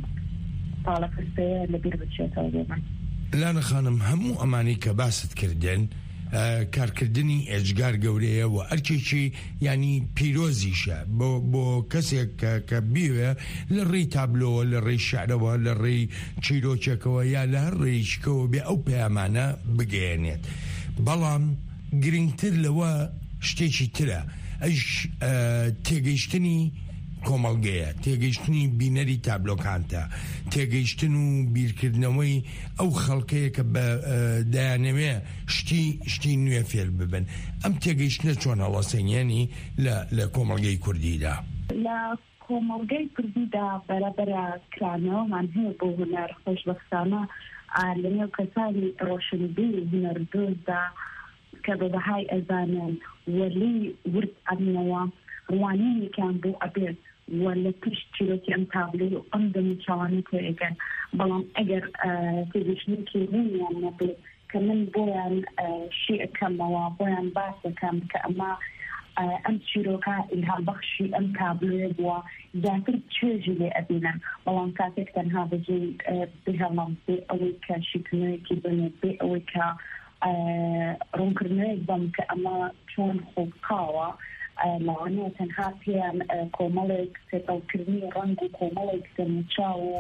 پاڵەکەستەیە لەبیر بچێتەوە بێ من لانا خانم هەموو ئەمانی کە باست کردن کارکردنی ئێجگار گەورەیە و ئەرکێکی ینی پیرۆزیشە بۆ بۆ کەسێک کە بیوێ لە ڕێی تابلۆوە لە ڕێی شعرەوە لە ڕێی چیرۆکێکەوە یا لە هەر ڕێیشکەوە بێ ئەو پەیامانە بگەێنێت بەڵام گرنگتر لەوە شتێکی ترە ئەش تێگەیشتنی کۆمەڵگەیە تێگەیشتنی بینەری تابلۆکانتە تێگەیشتن و بیرکردنەوەی ئەو خەڵکەیە کە بە دایانەوێ شتی شتی نوێ فێر ببن ئەم تێگەیشتنە چۆن هەڵەسەنیێنی لە کۆمەڵگەی کوردیدا لە کۆمەڵگەی کوردیدا بەرەبەرە کرانەوەمان هەیە بۆ هونەر خۆشبەختانە لەنێو کەسانی ڕۆشنبیری هونەردۆزدا کە بەبەهای ئەزانن وەلی ورد ئەبنەوە ڕوانینێکیان بۆ ئەبێت وە لە پشت چیرۆکی ئەم تابلۆی و ئەم دەمیچاوانە تێگەن بەڵام ئەگەر تێگەشتنێکی ڕوونیان نەبێت کە من بۆیان شی ئەەکەمەوە بۆیان باس دەکەم کە ئەمە ئەم چیرۆکە ئیلهامبەخشی ئەم تابلۆیە بووە زیاتر چێژی لێ ئەبینن بەڵام کاتێک تەنها بەجێ بهێڵام بێ ئەوەی کە شیکردنەوەیەکی بنێت بێ ئەوەی کە ڕوونکردنەوەیەک بەم کە ئەمە چۆن خۆبقاوە لەوانەیە تەنها پێیان کۆمەڵێک سێپەڵکردنی ڕەنگ و کۆمەڵێک دەموچاو و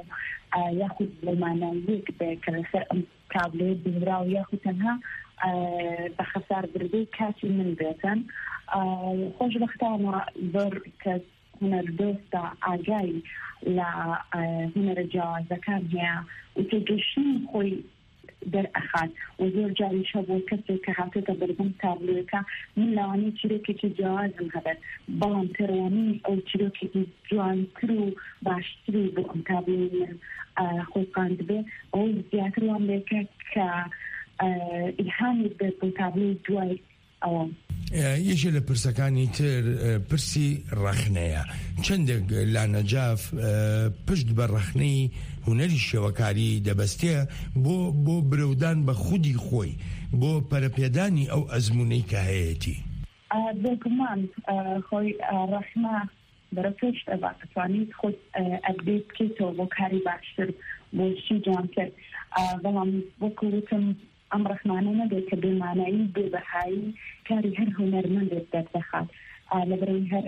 یاخود لەمانایەک بێ کە لەسەر ئەم تابلێت بنراو یاخود تەنها بە خەسار بردەی کاتی من بێتن خۆشبەختانە زۆر کەس هونەردۆستە ئاگای لە هونەرە جیاوازەکان هەیە و تێگەشتنی خۆی دەرئەخات و زۆر جاریش هەبوو کەسێک کە هاتێتە بەردەم تابلۆیەکە من لەوانەیە چیرۆکێکی جیاوازم هەبێت بەڵام پێڕوانی ئەو چیرۆکێکی جوانتر و باشتری بۆ ئەم تابلۆی من خۆقاند بێ ئەوەی زیاتر وام لێکە کە ئیلهامی بێت بۆ تابلۆی دوای ئەوە. یەکێ لە پرسەکانی تر پرسی ڕەخنەیە. چەندێک لا نەجاف پشت بە ڕەخنەی هونەری شێوەکاری دەبەستێ بۆ بۆ برەودان بە خودی خۆی بۆ پەرەپێدانی ئەو ئەزمونەی کە هەیەی. بێگومان خۆی ڕەخنە بەرە پێش ئەبا توانیت خۆت ئەپدێت بکەیتەوە بۆ کاری باشتر بۆ شی جوانتر بەڵام وەکو وتم ئەم ڕەخمانە نەبێت کە بێمانایی بێبەهایی کاری هەر هونەرمەندێک دەردەخات لەبەرەوەی هەر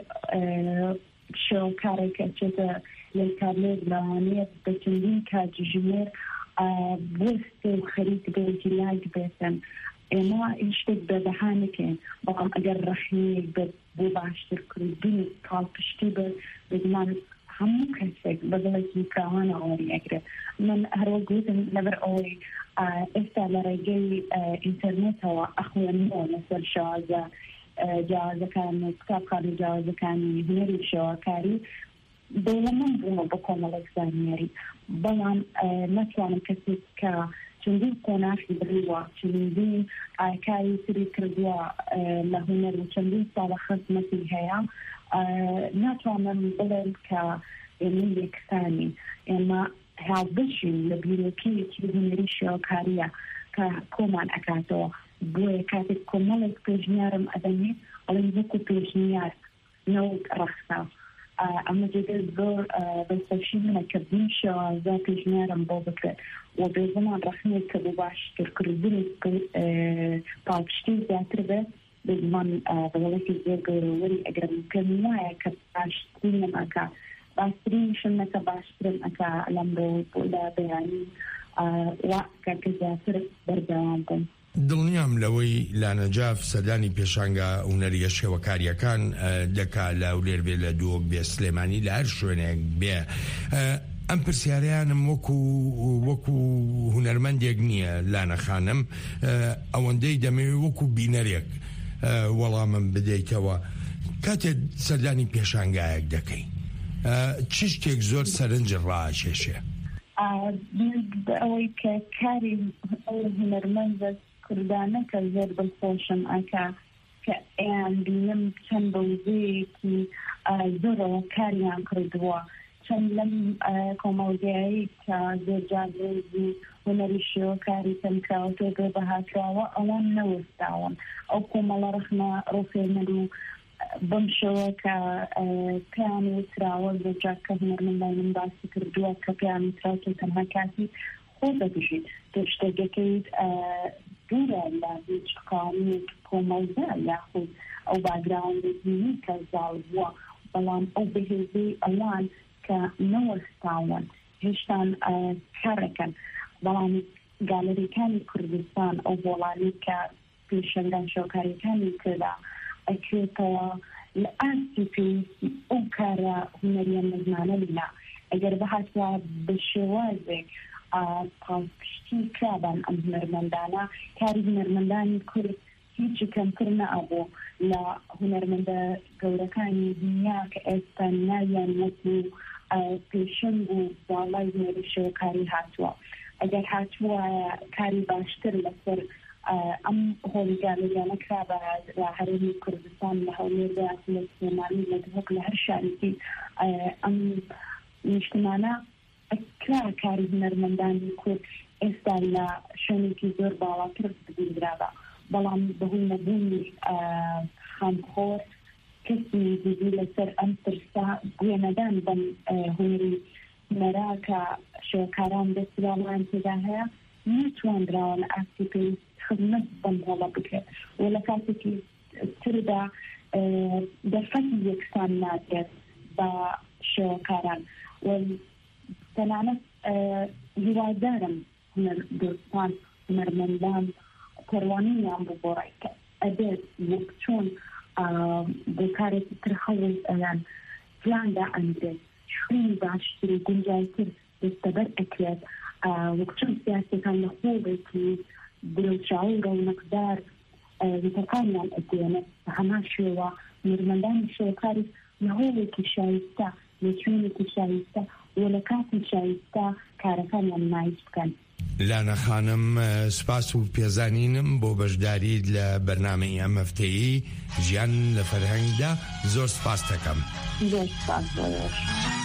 شێوەکارێکە چێتە لە تابلۆ لەوانەیە بە چەندین کاتژمێر بۆستێ و خەریک بێتی لایک بێتن ئێمە هیچ شتێک بەبەها نەکەین بەڵام ئەگەر ڕەخنەیەک بێت بۆ باشترکردنی پاڵپشتی بێت بگومان هەموو کەسێک بەدڵێکی فراوانە ئەوەریەگرێت. من هەروەک گوتم لەبەر ئەوەی ئێستا لە ڕێگەی ئینتەرنێتەوە ئەخوێنەوە لەسەر شێوازە جیاوازەکان و کتابخانە جیاوازەکانی هونەری شێوەکاری دەوڵەمەند بوومە بە کۆمەڵێک زانیاری بەڵام نەتوانم کەسێک کە چەندین قۆناغی بڕیوە چەندین ئاکاری تری کردووە لە هونەر و چەندین ساڵە خزمەتی هەیە ناتوانم بڵێم کە ئێمە یەکسانی ئێمە هاوبەشین لە بیرۆکیەکی هونەری شێوەکاریە کە کۆمان ئەکاتەوە بۆیە کاتێک کۆمەڵێک پێشنیارم ئەدەمێت ئەڵێن وەکو پێشنیار نەوەک ڕەخسا ئەمە جێگەر زۆر بەسەرشی منە کە بین شێوازە پێشنیارم بۆ بکرێت و بێزەمان ڕەخنێک کە بۆ باشترکردنی پاڵپشتی زیاتر بێت بێزمان بەڵێکی زۆر گەورەوەری ئەگەر ممکن وایە کە باشترین نەماکە باشترینشم نەکە باشترم ئەکا لەم بۆ بۆ لا بەیانی واکە کە زیاتر بەردەوام بن. دڵنیام لەوەی لانەجاف سەردانی پێشانگە هونەریە شێوەکاریەکان دەکا لە ولێر بێ لە دووەک بێ سلێمانی لە هەر شوێنێک بێ ئەم پرسیارەیانم وەکو وەکو هونەرمەندێک نییە لانەخانم ئەوەندەی دەمەوێت وەکو بینەرێک وەڵامم بدەیتەوە کاتێک سەردانی پێشانگایەک دەکەی چ شتێک زۆر سەرنج ڕائکێشێ؟ ئەوەی کە کاری هونەرمەندە کوردانە کە زۆر دڵخۆشم ئەکا کە ئەیان بینم چەند بەوزەیەکی زۆرەوە کاریان کردووە چەند لەم کۆمەڵگەیایی کە زۆر جادێزی هونەری شێوەکاری تەنکراوەتۆ بێ بەهاتراوە ئەوان نەوەستاون ئەو کۆمەڵە ڕەخنە ڕۆفێنەر و بەم شەوە کە پێیان وتراوە زۆرجار کە هونەرمەندان من باسی کردووە کە پێیان وتراوە تەنها کاتی خۆ دەبژیت تۆ شتێکەکەیت دوورە لە هیچ قانونێک کۆمەڵگە یاخود ئەو باگراوندێکی کە زاڵ بووە بەڵام ئەو بەهێزەی ئەوان کە نەوەستاون هێشتان کارەکەن بەڵام گالەریەکانی کوردستان ئەو وڵانی کە پێشەنگان شێوەکاریەکانی تێدا ئەکرێتەوە لە ئاستی پێویستی ئەو کارە هونەریە مەزمانە بنا ئەگەر بەهاتوە بە شێوازێک پاڵپشتی کرابان ئەم هونەرمەندانە کاری هونەرمەندانی کورد هیچی کەمتر نەئەبوو لە هونەرمەندە گەورەکانی دنیا کە ئێستا ناویان وەکو پێشەنگ و باڵای هونەری شێوەکاری هاتووە ئەگەر هاتووە کاری باشتر لەسەر ئەم هۆڵیگالەریانە کرابە لە هەرێمی کوردستان لە هەولێردا لە سلێمانی لە دهۆک لە هەر شارێکی ئەم نیشتمانە ئەکرا کاری هونەرمەندانی کورد ئێستا لە شوێنێکی زۆر باڵاتر بگیرراوە بەڵام بەهۆی نەبوونی خامخۆر کەسی دیدی لەسەر ئەم پرسا گوێنەدان بەم هونەری هونەرا کە شێوەکاران دەستراوان تێدا هەیە ناتوانراوە لە ئاستی پێویست خزمەت بەم هەڵە بکرێت و لە کاتێکی تردا دەرفەتی یەکسان نادرێت بە شێوەکاران تەنانەت هیوادارم هونەر دۆستان هونەرمەندان کەروانیان بۆ بۆ ڕێکە ئەبێت وەک چۆن بۆ کارێکی تر هەوڵ ئەیان پلاندا ئەندێت شوێنی باشتر و گونجاوتر دەستەبەر ئەکرێت وەک چۆن سیاسەکان لە خۆڵێکی درەوچاو و ڕەونەقدار وتەکانیان ئەدێنێت بە هەمان شێوە هونەرمەندانی شێوەکاری لە هۆڵێکی شایستە لە شوێنێکی شایستە و لە کاتی شایستە کارەکانیان مایز بکەن. لانا خانم سپاس و پێزانینم بۆ بەشداریت لە بەرنامەی ئەم هەفتەیی ژیان لە فەرهەنگدا زۆر سپاس دەکەم. زۆر سپاس.